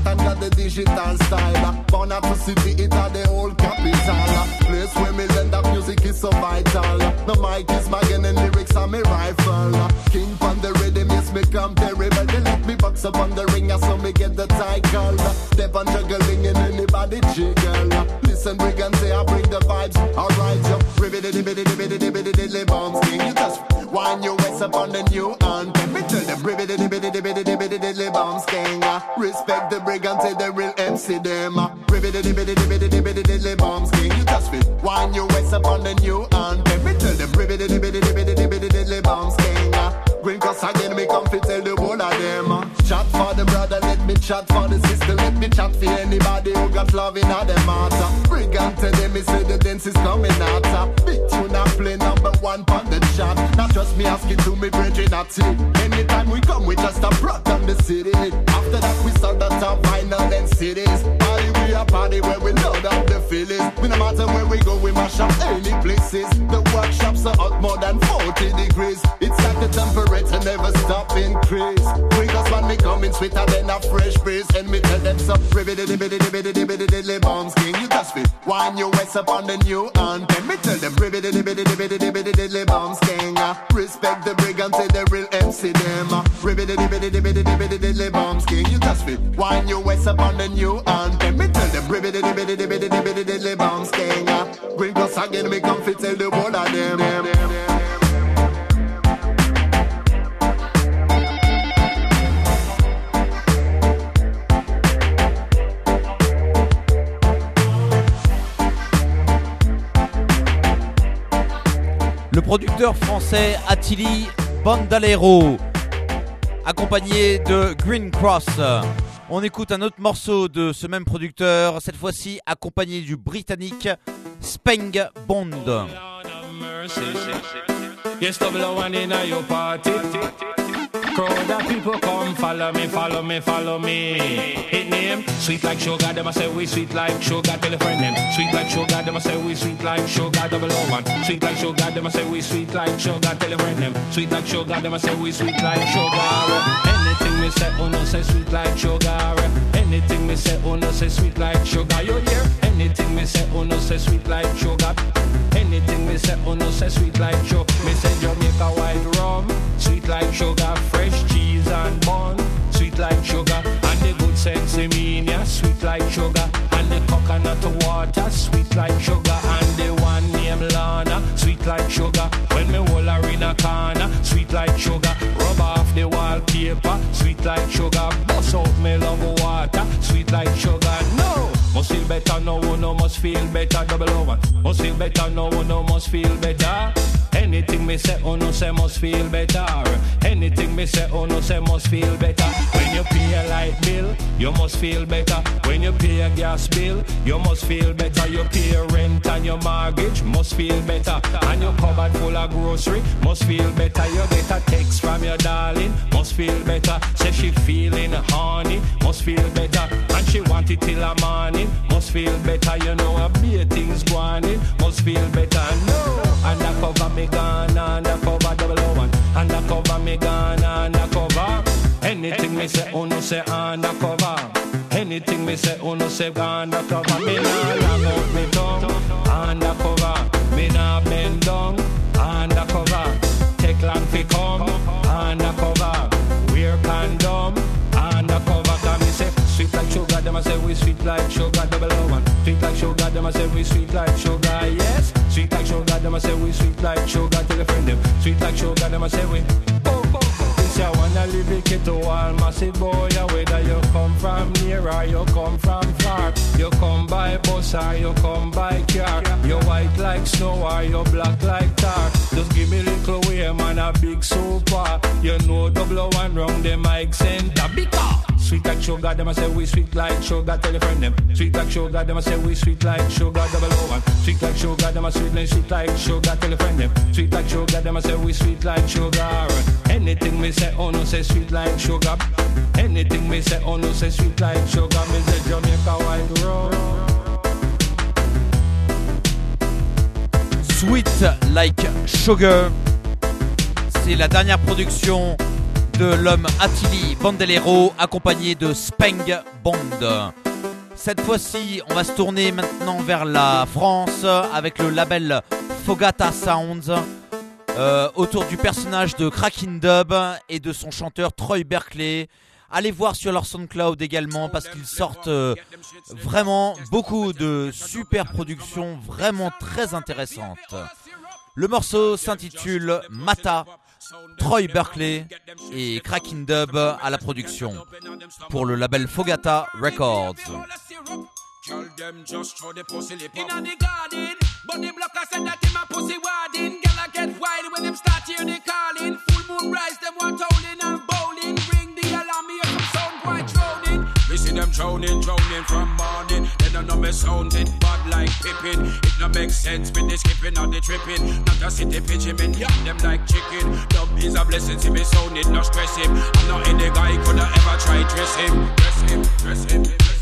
and got the digital style. Born out to city, it are the old capital. Place where me lend up music is so vital. The mic is my gun and lyrics are my rifle. King on the rhythm, yes me come terrible. They let me box up on the ring, so me get the title. Step on juggling and anybody jiggle. Listen, we can say I bring the vibes. Alright, yo, ribbidi-dibbidi-dibbidi-dibbidi-dibbidi bombs king. You just wind your waist up on the new anthem. Me tell them ribbidi-dibbidi-dibbidi-dibbidi-dibbidi bombs king. Respect the brigand, say the real MC them. Ribbidi-dibbidi-dibbidi-dibbidi bombs king. You just fit wind your waist up on the new anthem. Me tell them ribbidi-dibbidi-dibbidi-dibbidi bombs king. Green cross again, me come fi tell the whole of them. Chat for the brother, let me chat for the sister. Let me chat for anybody who got love in them heart. Brigand tell them, me say the dance is coming out. Big tune and play number one on the chart. Not just me asking to me brethren at it. Anytime we come, we just a brought on the city. After that we start the top vinyl and cities. Party we a party where we load up the feelings. We no matter where we go, we mash up any places. The workshops are hot more than 40 degrees. It's like the temperature never stop increase. Because when me coming sweeter than a fresh breeze. And me tell them some ribbidi-dibbidi-dibbidi-dibbidi-dibbidi bombs king. You just fit wind your waist up on the new anthem. Me tell them ribbidi-dibbidi-dibbidi-dibbidi-dibbidi bombs king. Respect the brigand, say the real MC them. Ribbidi-dibbidi-dibbidi-dibbidi bombs king. You just fit wind your waist up on the new anthem. Me tell them ribbidi-dibbidi-dibbidi-dibbidi bombs king. Green cross again, me come fit tell the whole of them. Le producteur français Attili Bandalero, accompagné de Green Cross. On écoute un autre morceau de ce même producteur, cette fois-ci accompagné du britannique Speng Bond. Yes, double one in your party. Crowd of people come, follow me, follow me, follow me. Hit name, sweet like sugar, them I say we sweet like sugar. Tell a friend them, sweet like sugar, them I say we sweet like sugar. Double one, sweet like sugar, them I say we sweet like sugar. Tell a friend them, sweet like sugar, them I say we sweet like sugar. Anything me say, oh no say sweet like sugar. Anything me say, oh no say sweet like sugar. You hear? Anything me say, oh no say sweet like sugar. Anything me say, oh no say sweet like sugar. Me say Jamaica white rum, sweet like sugar. Fresh cheese and bun, sweet like sugar. And the good sense in me, yeah, sweet like sugar. And the coconut water, sweet like sugar. And the one named Lana, sweet like sugar. When me hold her in a corner, sweet like sugar. Rub off the wallpaper, sweet like sugar. Bust out me love water, sweet like sugar. No! Must feel better, no, no, must feel better. Double over. Must feel better, no, no, must feel better. Anything me say, oh no, say must feel better. Anything me say, oh no, say must feel better. When you pay a light bill, you must feel better. When you pay a gas bill, you must feel better. You pay your rent and your mortgage, must feel better. And your cupboard full of grocery, must feel better. You get a text from your darling, must feel better. Say she feeling horny, must feel better. And she want it till the morning, must feel better. You know a beer things going in, must feel better. No, undercover me gone, undercover double one. Undercover me gone, undercover. Anything me say, oh no say undercover. Anything me say, oh no say undercover. Me nah long out me tongue, undercover. Me nah bend down, undercover. Take long fi come, undercover. Wear condom, undercover. Cause me say sweet like sugar, them I say we sweet like sugar. Double one. Sweet like sugar, them I say we sweet like sugar. Yes. Sweet like sugar, them I say we sweet like sugar. Tell a friend them. Sweet like sugar, them I say we. This ya wanna live it, get to all massive boy. Whether you come from near or you come from far. You come by bus or you come by car. You white like snow or you black like tar. Just give me little way, man, a big super. You know double one round the mic center. Because sweet like sugar, them I say we sweet like sugar. Tell a friend them. Sweet like sugar, them I say we sweet like sugar. Double one. Sweet like sugar, them I sweet like sugar. Tell a friend them. Sweet like sugar, them I say we sweet like sugar. Anything me say, oh no say sweet like sugar. Anything me say, oh no say sweet like sugar. Me say Jamaica white rum. Sweet like sugar. C'est la dernière production de l'homme Attili Bandolero accompagné de Speng Bond. Cette fois-ci, on va se tourner maintenant vers la France avec le label Fogata Sounds autour du personnage de Crackin' Dub et de son chanteur Troy Berkeley. Allez voir sur leur SoundCloud également parce qu'ils sortent vraiment beaucoup de super productions vraiment très intéressantes. Le morceau s'intitule Mata, Troy Berkeley et Crackin' Dub à la production pour le label Fogata Records. Girl, them just throw the pussy lip up. Inna the garden, but the blocker said that him a pussy warding. Girl, I get wild when them start hear the calling. Full moon rise, them want howling and bowling. Ring the alarm, hear some sound quite drowning. We see them drowning from morning. They don't know me sounding bad like Pippin. It no make sense when they skipping or they tripping. Not a city pigeon, yuck them like chicken. Dub is a blessing, see me sounding, no stress him. I'm not any guy coulda ever try dress him. Dress him.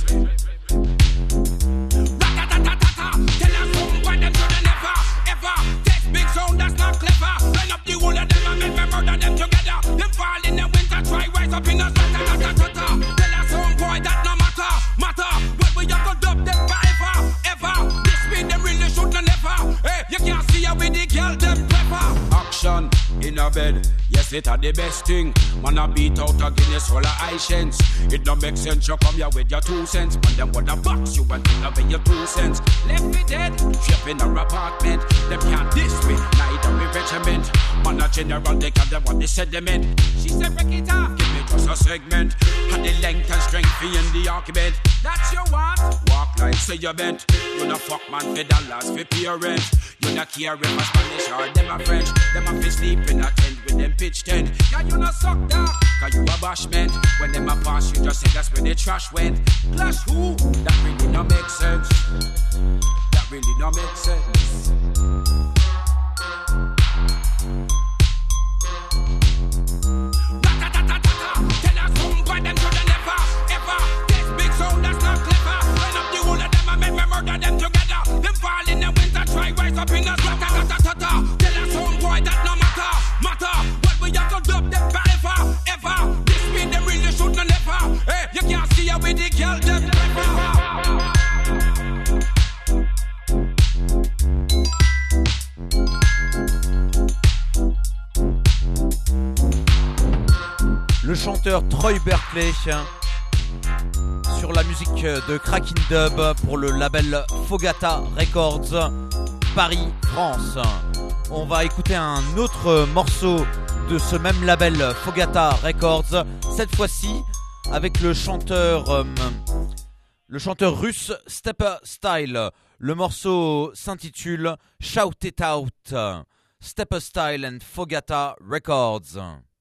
Tell us why them should never, ever take big sound that's not clever. Line up the whole of them and make me murder them together. Them fall in the winter, try rise up in the sun. Tell us boy that no matter. When we have to dub them forever, ever. This mean them really should never. Hey, you can't see how we the girl them pepper. Action in a bed, yes it are the best thing. Man a beat out a Guinness full of high cents. It don't make sense you come here with your 2 cents. Man them wanna box you and think of your 2 cents. Left me dead, trip in our apartment. Them can't diss me, neither me regiment. Man a general, they can't want the sediment. She said break it off, give me just a segment. And the length and strength for in the argument. That's your want, walk like say you bent. You no fuck man for dollars for parent. You no care if a Spanish or them a French. Them a fi sleep in a tent with them pitch tent. Yeah, you no suck that, cause you a bashment. When them a pass you just say that's where the trash went. Clash who? That really no make sense. That really no make sense. Tell us why them should never, ever. This big sound that's not clever. Line up the whole of them and make me murder them together. Them fall in the winter, try rise up in the sun. Tell us why that no matter. But we have to dub them forever, ever. This mean them really should never. Hey, you can't see how we the girl them never. Le chanteur Troy Berkeley sur la musique de Crackin' Dub pour le label Fogata Records, Paris, France. On va écouter un autre morceau de ce même label Fogata Records, cette fois-ci avec le chanteur russe Stepper Style. Le morceau s'intitule Shout It Out. Stepper Style and Fogata Records.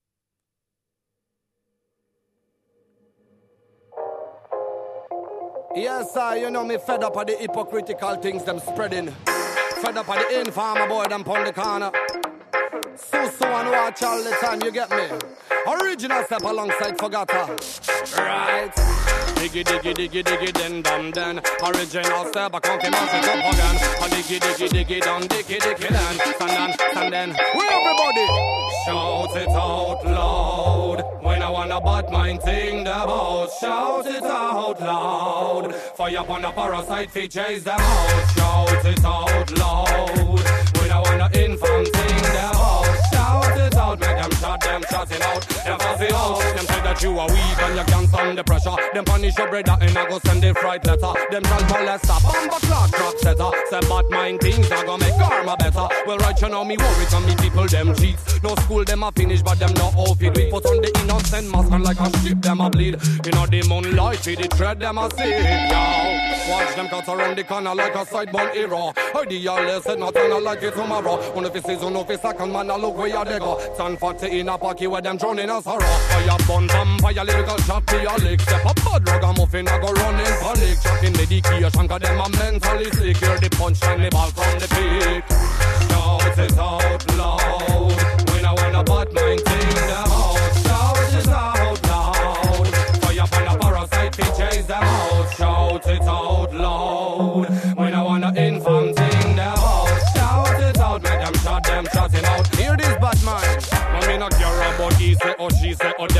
Yes, sir, you know me fed up of the hypocritical things them spreading. Fed up of the informer boy them pon the corner. So and watch all the time, you get me? Original step alongside Fogata. Right. Diggy, then. Original step, I can't keep on it up again. Diggy, down, diggy, then. Stand then. We everybody. Shout it out loud. When I wanna butt my thing about. Shout it out loud. Fire upon a parasite, fi chase them out. Shout it out loud. When I wanna inform thing about. Shout it out, make them shut it out. Them fussy out. Them say that you are weak and you can't stand the pressure. Them punish your brother and I go send the fright letter. Them try molester, bomber clock, drop setter. Say bad mind things, I go make karma better. Well right you know me worry on me people them cheats. No school them a finish but them no off it. We put on the innocent mask and like a ship them a bleed. You know the moonlight with the thread them a see. Yo, watch them cut around the corner like a sidebound hero. Heard the y'all listen not gonna like it tomorrow. One of his season of his second man I look where you they go. Stand 40 in a pocket where them drowning us horror. Fire bun vampire lyrical shot to your leg. Step up bad ragamuffin I go running panic. Tracking medication cause them a mentally sick. Hear the punchline the ball from the peak. Shout it out loud. When I wanna butt my thing them out. Shout it out loud. Fire upon a parasite fi chase them out. Shout it out loud. When I wanna inform thing them out. Shout it out, make them shut it out. Hear this bad man. I mean not care about he say or she say or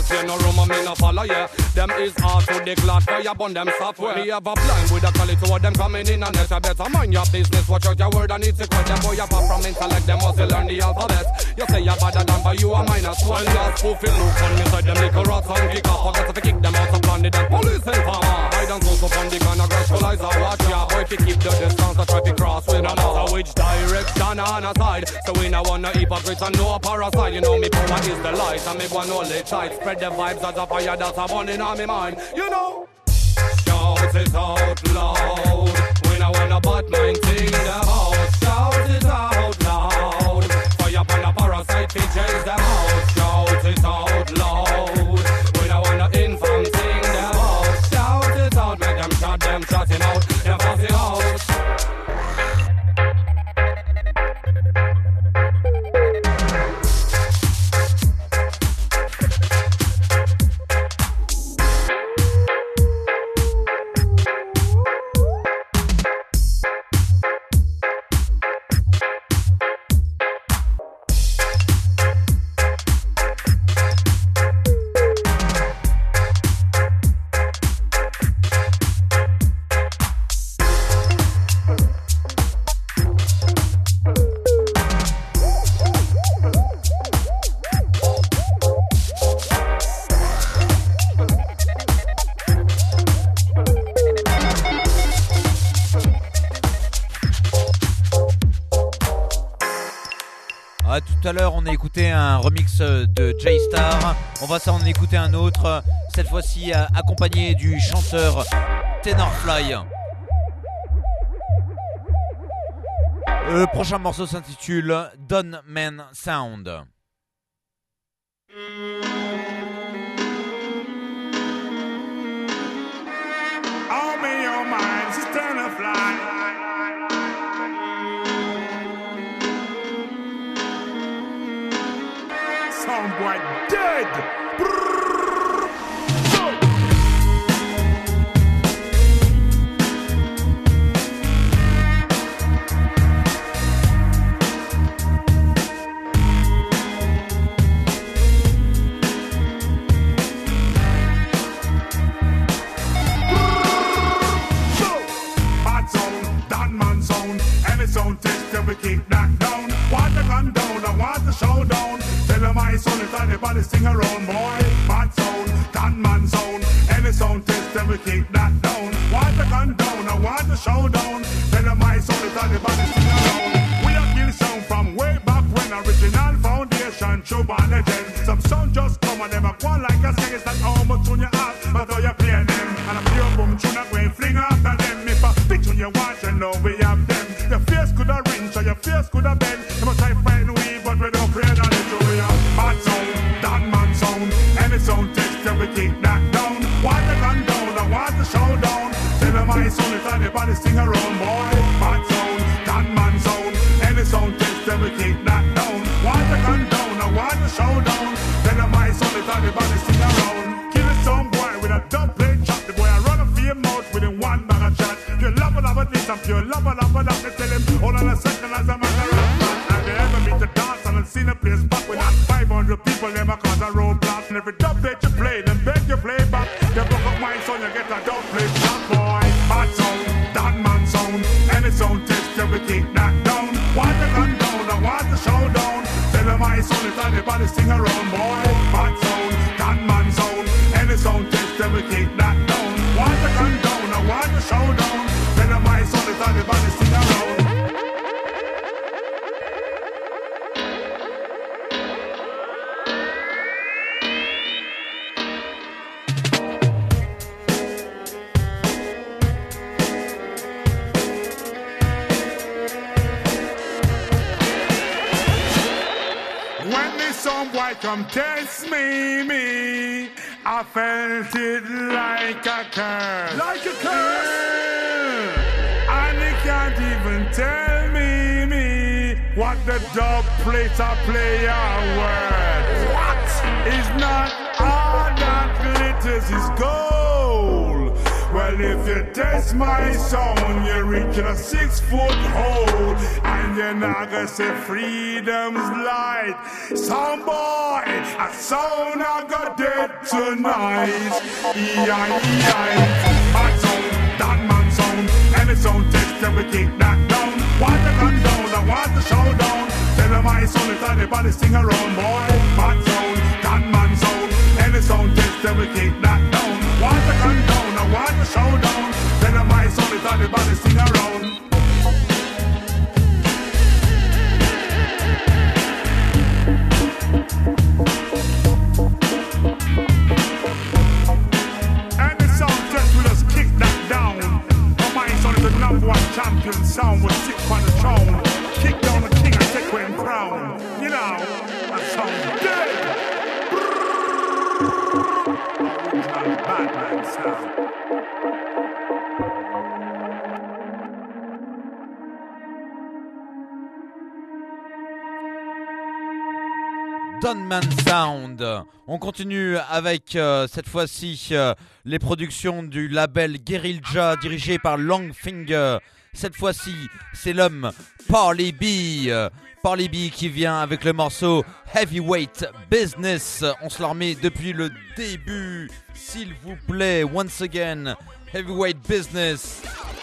say no room and me no follow, yeah. Them is hard to declare fire burn them software. Me have a plan with a quality to them coming in and next. You better mind your business, watch out your word and it's a question. Them boy you pop from intellect, them must learn the alphabet. You say you're better than but you are minus one. Just fulfill look on me side them little rats and kick off. Forget to kick them out of planted them police and farmer. I don't go so fun the kind of gradualize and watch ya. Boy if you keep the distance the traffic cross. We no matter which direction on a side. So we no want no hypocrites and no parasite. You know me power is the light and me one only tight. Spread the vibes as a fire that's a burning on me mind. You know. Shout it out loud. We no want no bad mind thing in the house. Shout it out loud. Fire upon a parasite to change the house. Shout it out loud. We no want no infam thing in the house. Shout it out. Make them shouting out. Them fussy house. Tout à l'heure, on a écouté un remix de J-Star. On va s'en écouter un autre, cette fois-ci accompagné du chanteur Tenorfly. Le prochain morceau s'intitule Don Man Sound. All me your mind, it's Tenorfly. Soundboy dead. Bad zone, that man zone, and its own test till we keep that down. Want the gun down, I want the showdown. Tell them I saw it, everybody sing around, boy. Bad zone, gunman zone, any sound test, then we kick that down. Want the gun down, I want the showdown. Tell them I saw it, everybody sing around. We are kill sound from way back when original foundation, true band legend. Some sound just come and them a go like a sing. It's not how much tune you have, but how you play them. And a pure boom tune that way fling after them. If a picture you watch, you know we have them. Your face could have ring, or your face could have bend. You must try find we, but we don't pray that it's we are. Bad sound, that man sound, any sound test, then we kick that down. Want the gun down, I want the showdown. Tell them I sound it, everybody sing around, boy. Bad sound, that man sound, any sound test, then we kick that down. Want the gun down, I want the showdown. Tell them I sound it, everybody sing around. Kill it some boy with a dub plate chop. The boy I run a few mouth within one bag of chat. Pure love this and pure love that. They tell him, hold on a second as a matter of fact. Have you ever been to dance and seen a place back with not 500 people, them a cause a roadblock. And every dub that you play, them beg you play back. They broke up my son, you get a dub plate shot, boy. Bad sound, that man sound, any sound test, you will kick that down. Want the gun down, I want the showdown. Tell them I sound it, everybody sing around, boy. Bad sound, that man sound, any sound test, you will kick that down. Want the gun down, I want the showdown. Tell them I sound it, everybody sing around. Some boy come test me, I felt it like a curse. Like a curse? And he can't even tell me what the dub plates are play our word. What? It's not all that glitters is gold. Well, Well, if you test my sound, you reach a 6 foot hole, and you're not gonna say freedom's light. Some boy, a sound I got dead tonight. E-I-E-I. My sound, that man sound, any sound test that we kick that down. Want the gun down, I want the show down. Tell them my sound, it's anybody sing around, boy. My sound, that man sound, any sound test that we kick that down. Want the gun down, I want the show down. Tell them my sound, it's anybody sing around. Number one champion sound was sick on the throne. Kick down the king and take away him crown. You know, that sound dead. Original Batman sound. Dunman Sound. On continue avec cette fois-ci les productions du label Guerrilla dirigé par Longfinger. Cette fois-ci, c'est l'homme Parley B. Parley B qui vient avec le morceau Heavyweight Business. On se la remet depuis le début, s'il vous plaît. Once again, Heavyweight Business.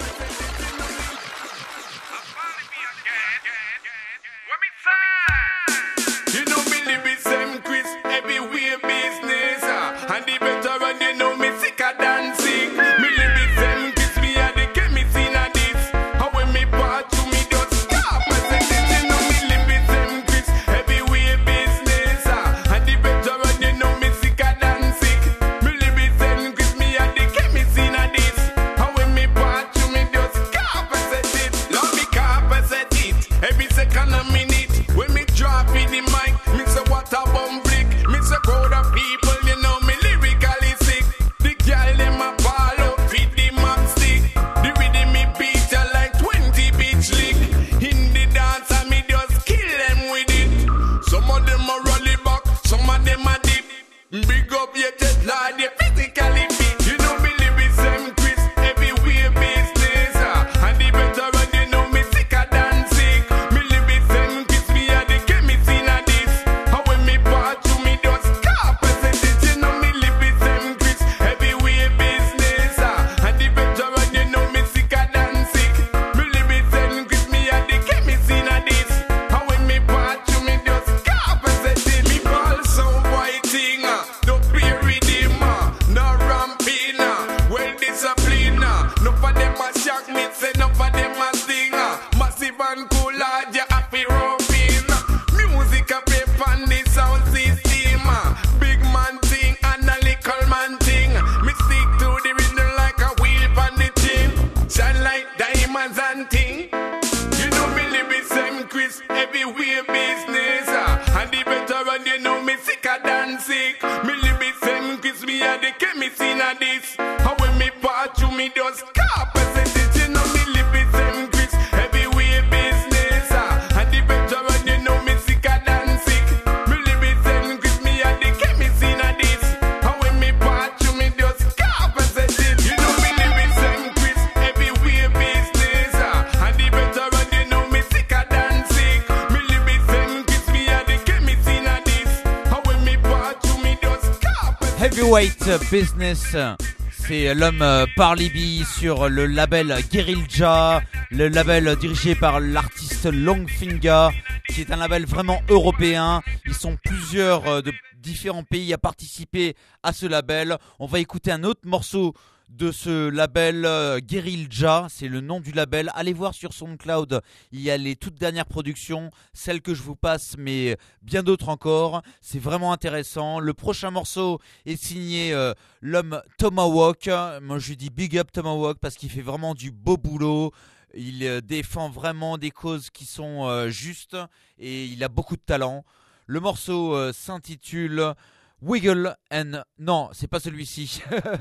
Heavyweight Business, c'est l'homme Parley B sur le label Guerrilla, le label dirigé par l'artiste Longfinger, qui est un label vraiment européen. Ils sont plusieurs de différents pays à participer à ce label. On va écouter un autre morceau de ce label Guerrilla, c'est le nom du label. Allez voir sur SoundCloud, il y a les toutes dernières productions, celles que je vous passe, mais bien d'autres encore. C'est vraiment intéressant. Le prochain morceau est signé l'homme Tomahawk. Moi je lui dis big up Tomahawk parce qu'il fait vraiment du beau boulot. Il défend vraiment des causes qui sont justes et il a beaucoup de talent. Le morceau s'intitule Wiggle and... Non, c'est pas celui-ci.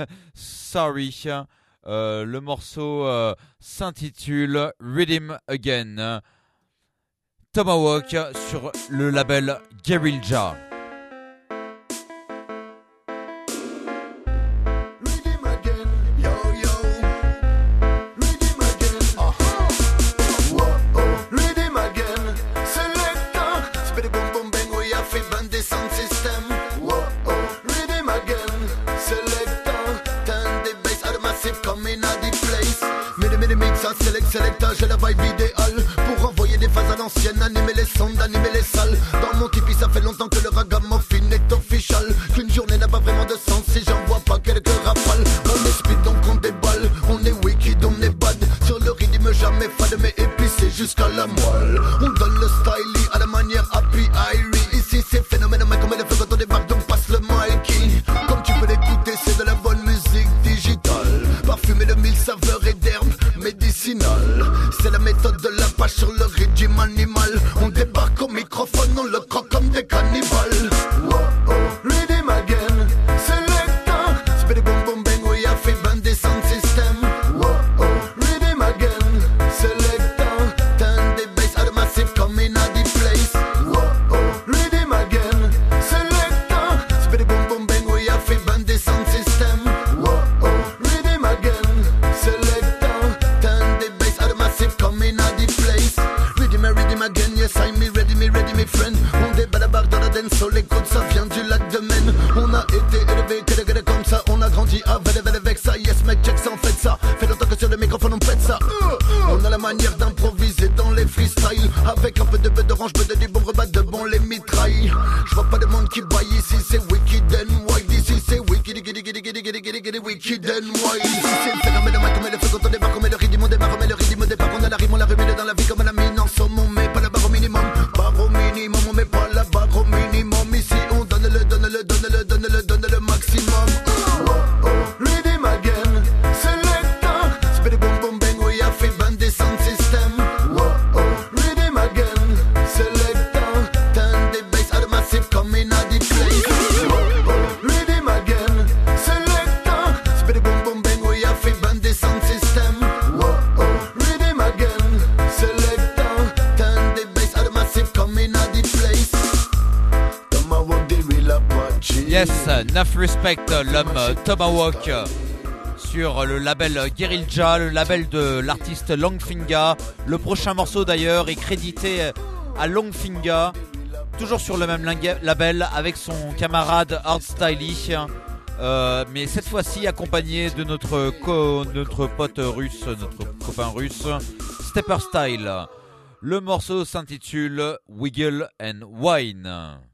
Sorry. Le morceau s'intitule Rhythm Again. Tomahawk sur le label Guerrilla. Rhythm again, yo yo. massive coming at the place. Midi mix à selecta, j'ai la vibe idéale pour envoyer des phases à l'ancienne, animer les sons, animer les salles. Dans mon tipi ça fait longtemps que le ragamuffin est official, qu'une journée n'a pas vraiment de sens si j'en vois pas quelques rafales. On est speed donc on déballe, on est wicked, on est bad. Sur le rythme jamais fade mais épicé jusqu'à la moelle. On donne le style à la manière happy Irie. Ici c'est phénoménal comme les feux quand on débarque donc passe le Mikey. Comme tu peux l'écouter c'est de la bonne musique digitale, parfumée de 1000 saveurs et d'herbes médicinales. C'est la méthode de la page sur le régime animal. On débarque au microphone, on le croque comme des cannibales. Wow, oh, rhythm again, selecta. Spit it boom boom bang, we have fait band des sound system. Wow, oh, rhythm again, selecta. Turn the bass at the massive coming at the place. Wow, oh, rhythm again, selecta. Spit it boom boom bang, we have fait band des sound system. Wow, oh, rhythm again, selecta. Turn the bass at the massive coming at the place. Rhythm again, yes I'm me ready me friend. On débat la barre dans la dance, so l'écoute ça vient du lac de Maine. On a été élevé comme ça, on a grandi avec ça. Yes mec check ça, on fait ça. Fait longtemps que sur le microphone on pète ça. On a la manière d'improviser dans les freestyles, avec un peu de bœuf d'orange, peu de du bon rebat de bon les mitrailles. Je vois pas de monde qui baille ici, c'est wicked and wild. Ici c'est wicked, wicked and wild. Ici c'est le phénomène comme le feu quand on débarque, comme le rythme on démarre, comme le rythme on départ. On a la rime, on la rumine dans la vie comme la mine en somme. On met pas la barre au minimum, on met pas la barre au minimum. Ici on donne le maximum. Oh, oh, rhythm again, selecta. Spit it boom boom bang, we have fait band des sound system. Oh, oh, rhythm again, selecta. Turn the bass at the massive coming at the place. Oh, oh, rhythm again, selecta. Spit it boom boom bang, we have fait band des sound system. Oh, oh, rhythm again, selecta. Turn the bass at the massive coming at the place. Yes, Enough Respect, l'homme Tomahawk sur le label Guerrilla, le label de l'artiste Longfinger. Le prochain morceau d'ailleurs est crédité à Longfinger, toujours sur le même label avec son camarade Hardstyly, mais cette fois-ci accompagné de notre pote russe, notre copain russe, Stepper Style. Le morceau s'intitule Wiggle and Wine.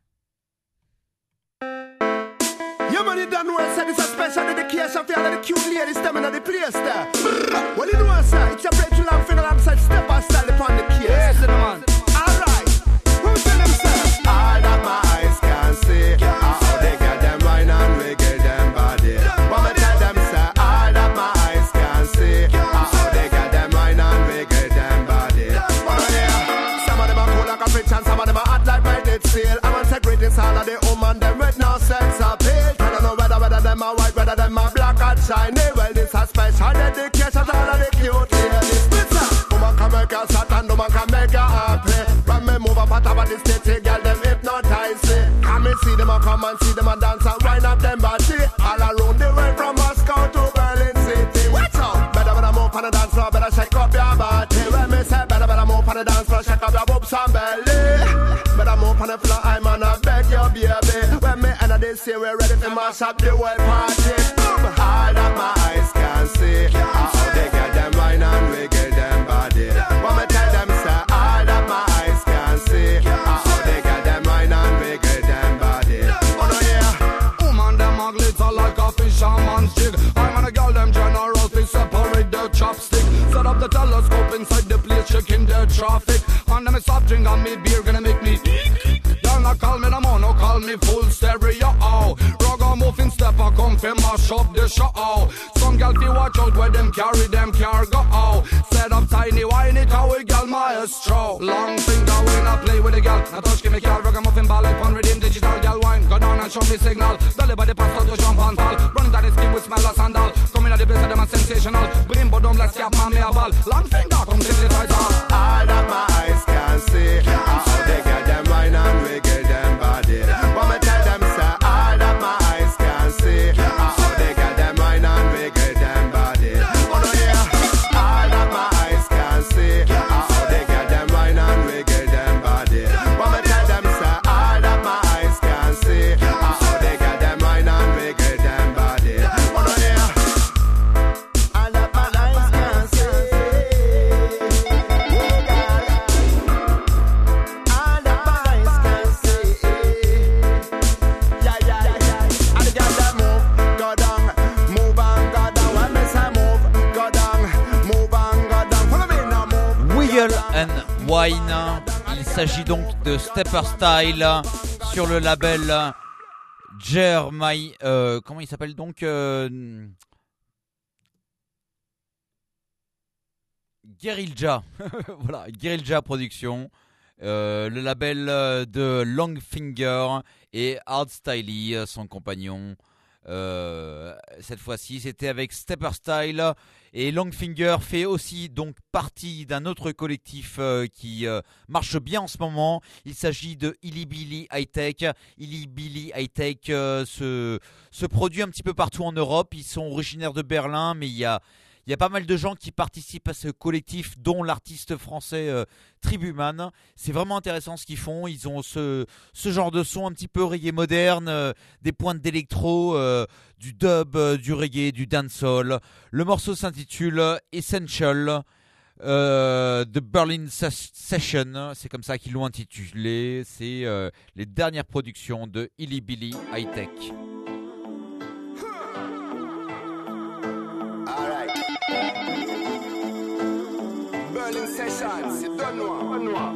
Yeah, man, you don't know, sir, this is a special dedication for all of the cute ladies stemming at the place there. Well, you know, sir, it's a breakthrough long fin alongside Stepper Style upon the case. Yes, man. All right. Who tell them, sir? All that my eyes can see, how they get them wine and wiggle them body. What me tell them, sir? All that my eyes can see, how they get them wine and wiggle them body. Some of them are cool like a fish and some of them are hot like my dead seal. I'm on segregating all of the woman, them with no sense of appeal. Whether them are white, whether them are black and shiny. Well, this a special dedication to all of the cute ladies. Listen, woman can make you sad and woman can make you happy. When me move up on top of the stage, girl, them hypnotize me. Can me see them a come and see them a dance and wind up them body. All around the world from Moscow to Berlin City. Watch out! Better move on the dance floor, better shake up your body. When me say better move on the dance floor, shake up your boobs and belly. Better move on the floor, I'm on a beg your baby. When me and this year we're ready to mash up the world party. All that my eyes can see, how they get them wine and wiggle them body. What me tell them, sir? All that my eyes can see, how they get them wine and wiggle them body. Oh no, yeah. Woman, them a glitter like a fisherman's jig. I'm on a girl, them generous, they separate their chopstick. Set up the telescope inside the place, checking their traffic. And them a soft drink and me beer gonna make me y'all not call me the mono, call me full stereo. Ragamuffin stepper come fi mash up the show. Some gal fi watch out where them carry them cargo. Set up tiny whiny cow gal maestro. Long finger when I play with the gal. Now touch give me gal. Ragamuffin ball like on redeem digital gal wine. Go down and show me signal. Dolly body pass out to jump and fall. Running down the skin with smell of sandal. Coming at the place of them a sensational. Brimbo don't let's cap man me a ball. Long finger come take the title. All that my eyes can see, how they get them wine and wiggle them body. What me tell them, sir? All that my eyes can see, how they get them wine and wiggle them body. Oh no, yeah. All that my eyes can see, how they get them wine and wiggle them body. What me tell them, sir? All that my eyes can see, how they get them wine and wiggle them body. Oh no, yeah. Wine. Il s'agit donc de Stepper Style sur le label Jermaine. Comment il s'appelle donc Guerrilla. Voilà, Guerrilla Productions. Le label de Longfinger et Hardstyly, son compagnon. Cette fois-ci, c'était avec Stepper Style. Et Longfinger fait aussi donc partie d'un autre collectif qui marche bien en ce moment. Il s'agit de Illy Billy High Tech. Illy Billy High Tech se produit un petit peu partout en Europe. Ils sont originaires de Berlin, mais il y a pas mal de gens qui participent à ce collectif, dont l'artiste français Tribuman. C'est vraiment intéressant ce qu'ils font. Ils ont ce genre de son un petit peu reggae moderne, des pointes d'électro, du dub, du reggae, du dancehall. Le morceau s'intitule Essential The Berlin Session. C'est comme ça qu'ils l'ont intitulé. C'est les dernières productions de Illy Billy High Tech. Berlin Sessions, c'est Donnois.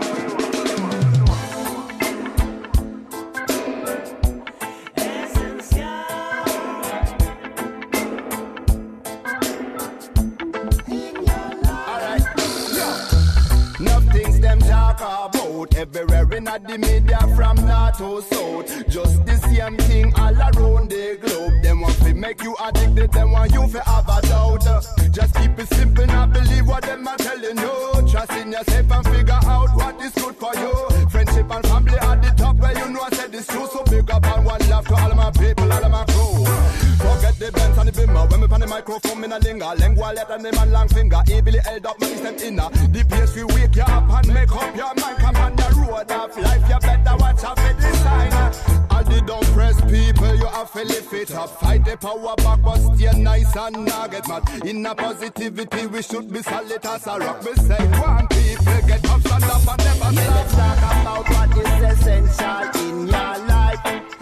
Things them talk about everywhere in the media from north to south. Just the same thing all around the globe. Them want to make you addicted, them want you to have a doubt. Just keep it simple, not believe what them are telling you. Trust in yourself and figure out what is good for you. Friendship and family at the top where you know I said this true. So big up and one love to all of my people, all of my crew. Forget the Benz and the Bimmer. When me pan the microphone, me na linger. Lengua let and the man long finger. Ably held up, me step inner. The place we wake you up and make up your mind. Come on the road of life, you better watch out for the sign. All the dumb-pressed people, you have to lift it up. Fight the power back, but stay nice and not get mad. In a positivity, we should be solid as a rock. We say, one people, get up, stand up and never stop. Let's talk about what is essential in your life.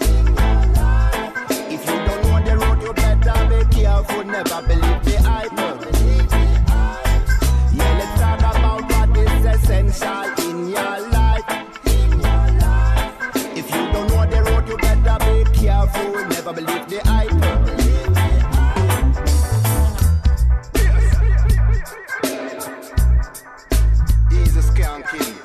If you don't know the road, you better be careful. Never believe the hype. Yeah, let's talk about what is essential in your life. If you don't know the road, you better be careful. Never believe the hype. He's a skanking.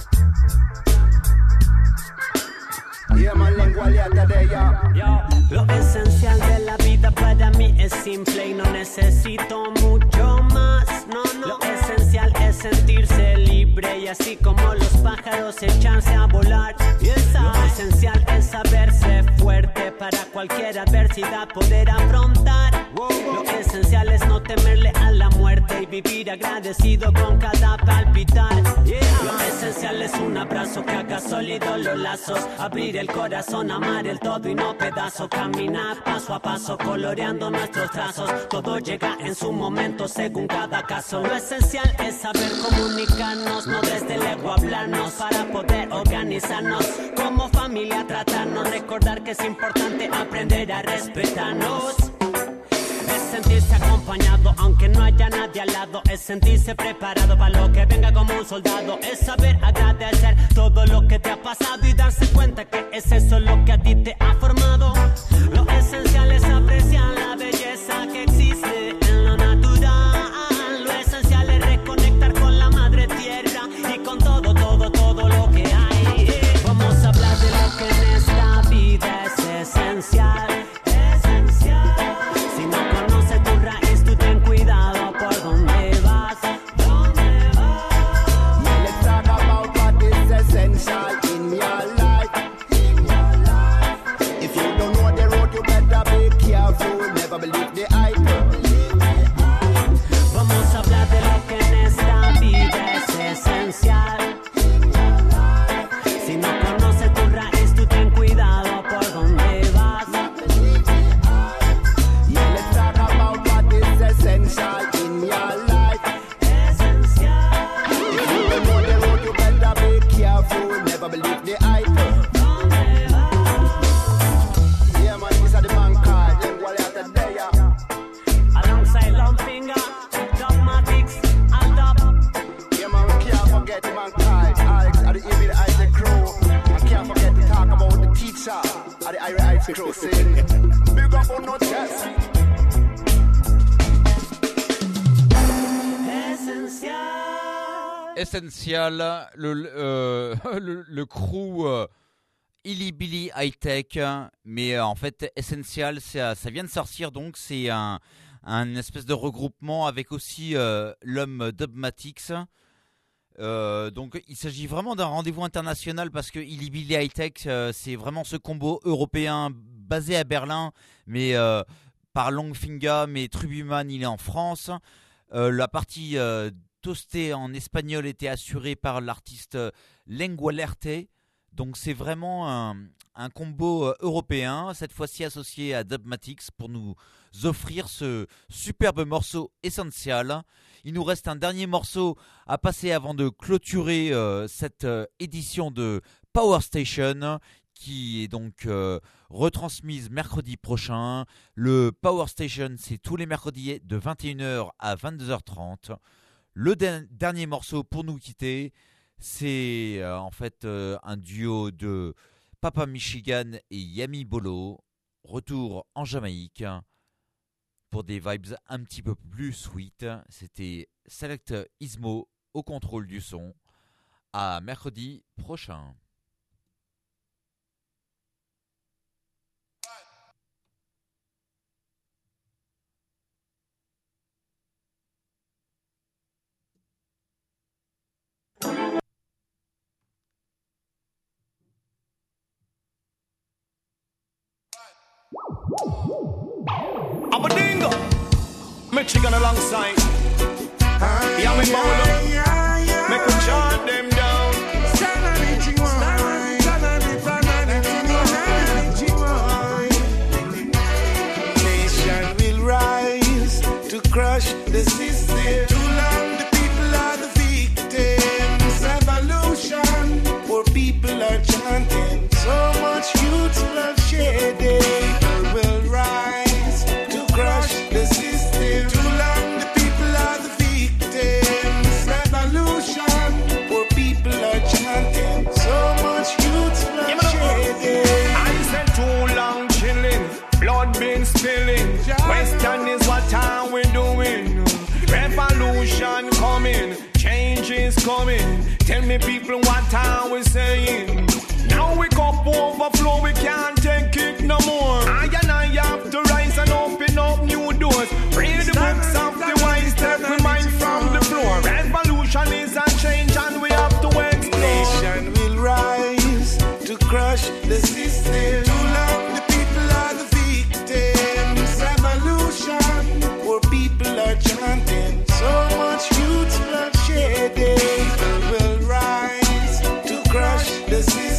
Yeah, my lengua liata de ya. Lo esencial de la vida para mí es simple y no necesito mucho más. No. Lo esencial es sentirse libre y así como los pájaros echarse a volar. Lo esencial es saberse fuerte para cualquier adversidad poder afrontar. Lo esencial es no temerle a la muerte y vivir agradecido con cada palpitar. Lo esencial es un abrazo que haga sólido los lazos, abrir el corazón, amar el todo y no pedazo, caminar paso a paso coloreando nuestros trazos. Todo llega en su momento según cada caso. Lo esencial es saber comunicarnos, no desde el ego hablarnos, para poder organizarnos como familia, tratarnos, recordar que es importante aprender a respetarnos. Es sentirse acompañado aunque no haya nadie al lado. Es sentirse preparado para lo que venga como un soldado. Es saber agradecer todo lo que te ha pasado y darse cuenta que es eso lo que a ti te ha formado. Lo esencial es apreciar la belleza que existe en lo natural. Lo esencial es reconectar con la madre tierra y con todo lo que hay. Vamos a hablar de lo que en esta vida es esencial. Si no conoces tu raíz, tú ten cuidado por dónde vas. Yeah, let's talk about what is essential in your life. If you don't know the road, you better be careful. Never believe the hype. Vamos a hablar de lo que en esta vida es esencial. Si no conoces tu raíz, tú ten cuidado por dónde vas. Yeah, let's talk about what is essential in your life. If you don't know the road, you better be careful. Never believe the hype. Yeah, man, these are the man called Lengua liata de ya. Kusha, the Irish crew, see. Big up on no chest. Essential, le crew Illy Billy High Tech, mais en fait Essential, ça vient de sortir, donc c'est un espèce de regroupement avec aussi l'homme Dubmatix. Donc il s'agit vraiment d'un rendez-vous international parce que Illy Billy High Tech, c'est vraiment ce combo européen basé à Berlin, mais par Longfinger, mais Trubuman il est en France. La partie toastée en espagnol était assurée par l'artiste Lengualerte. Donc c'est vraiment un combo européen, cette fois-ci associé à Dubmatix pour nous offrir ce superbe morceau Essential. Il nous reste un dernier morceau à passer avant de clôturer cette édition de Power Station qui est donc retransmise mercredi prochain. Le Power Station, c'est tous les mercredis de 21h à 22h30. Le dernier morceau pour nous quitter, c'est en fait un duo de Papa Michigan et Yami Bolo. Retour en Jamaïque pour des vibes un petit peu plus sweet. C'était Select Ismo au contrôle du son. À mercredi prochain. I'm a dingo, Michigan alongside. Yeah, me ball make them shut them down. Nation will rise to crush the system. Too long the people are the victims. Evolution, poor people are chanting. So much youth love shading. Will rise to crush the system. Too long the people are the victims. Revolution, poor people are chanting. So much youth love shading. I said too long chilling, blood been spilling. Western is what time we're doing. Revolution coming, change is coming. Tell me people what time we're saying. Now we cup overflow, we can't take it no more. I and I have to rise and open up new doors. Read the books of the wise, take my mind from the floor. Revolution is a change and we have to explore. Nation will rise to crush the system. Too long the people are the victims. Revolution, poor people are chanting. So much youth bloodshed. People will rise to crush the system.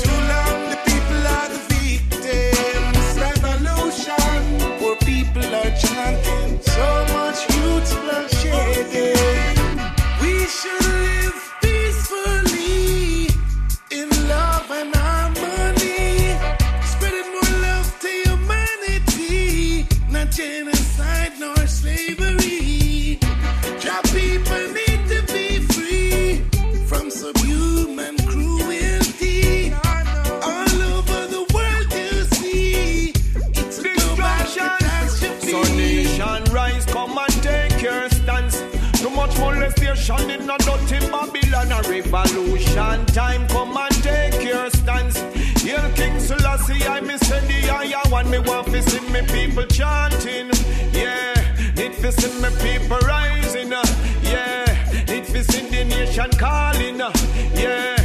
Chanting, so much youth bloodshed. We should live peacefully in love and harmony, spreading more love to humanity, not genocide nor slavery. Our people need to be free from subhuman cruelty. All over the world you see, it's a global so nation rise, come and take your stance. Too much molestation in a dirty Babylon. A revolution time, come and take your stance. Hail King Selassie, I miss the higher one. Me want to see me people chanting. Yeah, need to see me people rising. Yeah, need to see the nation calling. Yeah.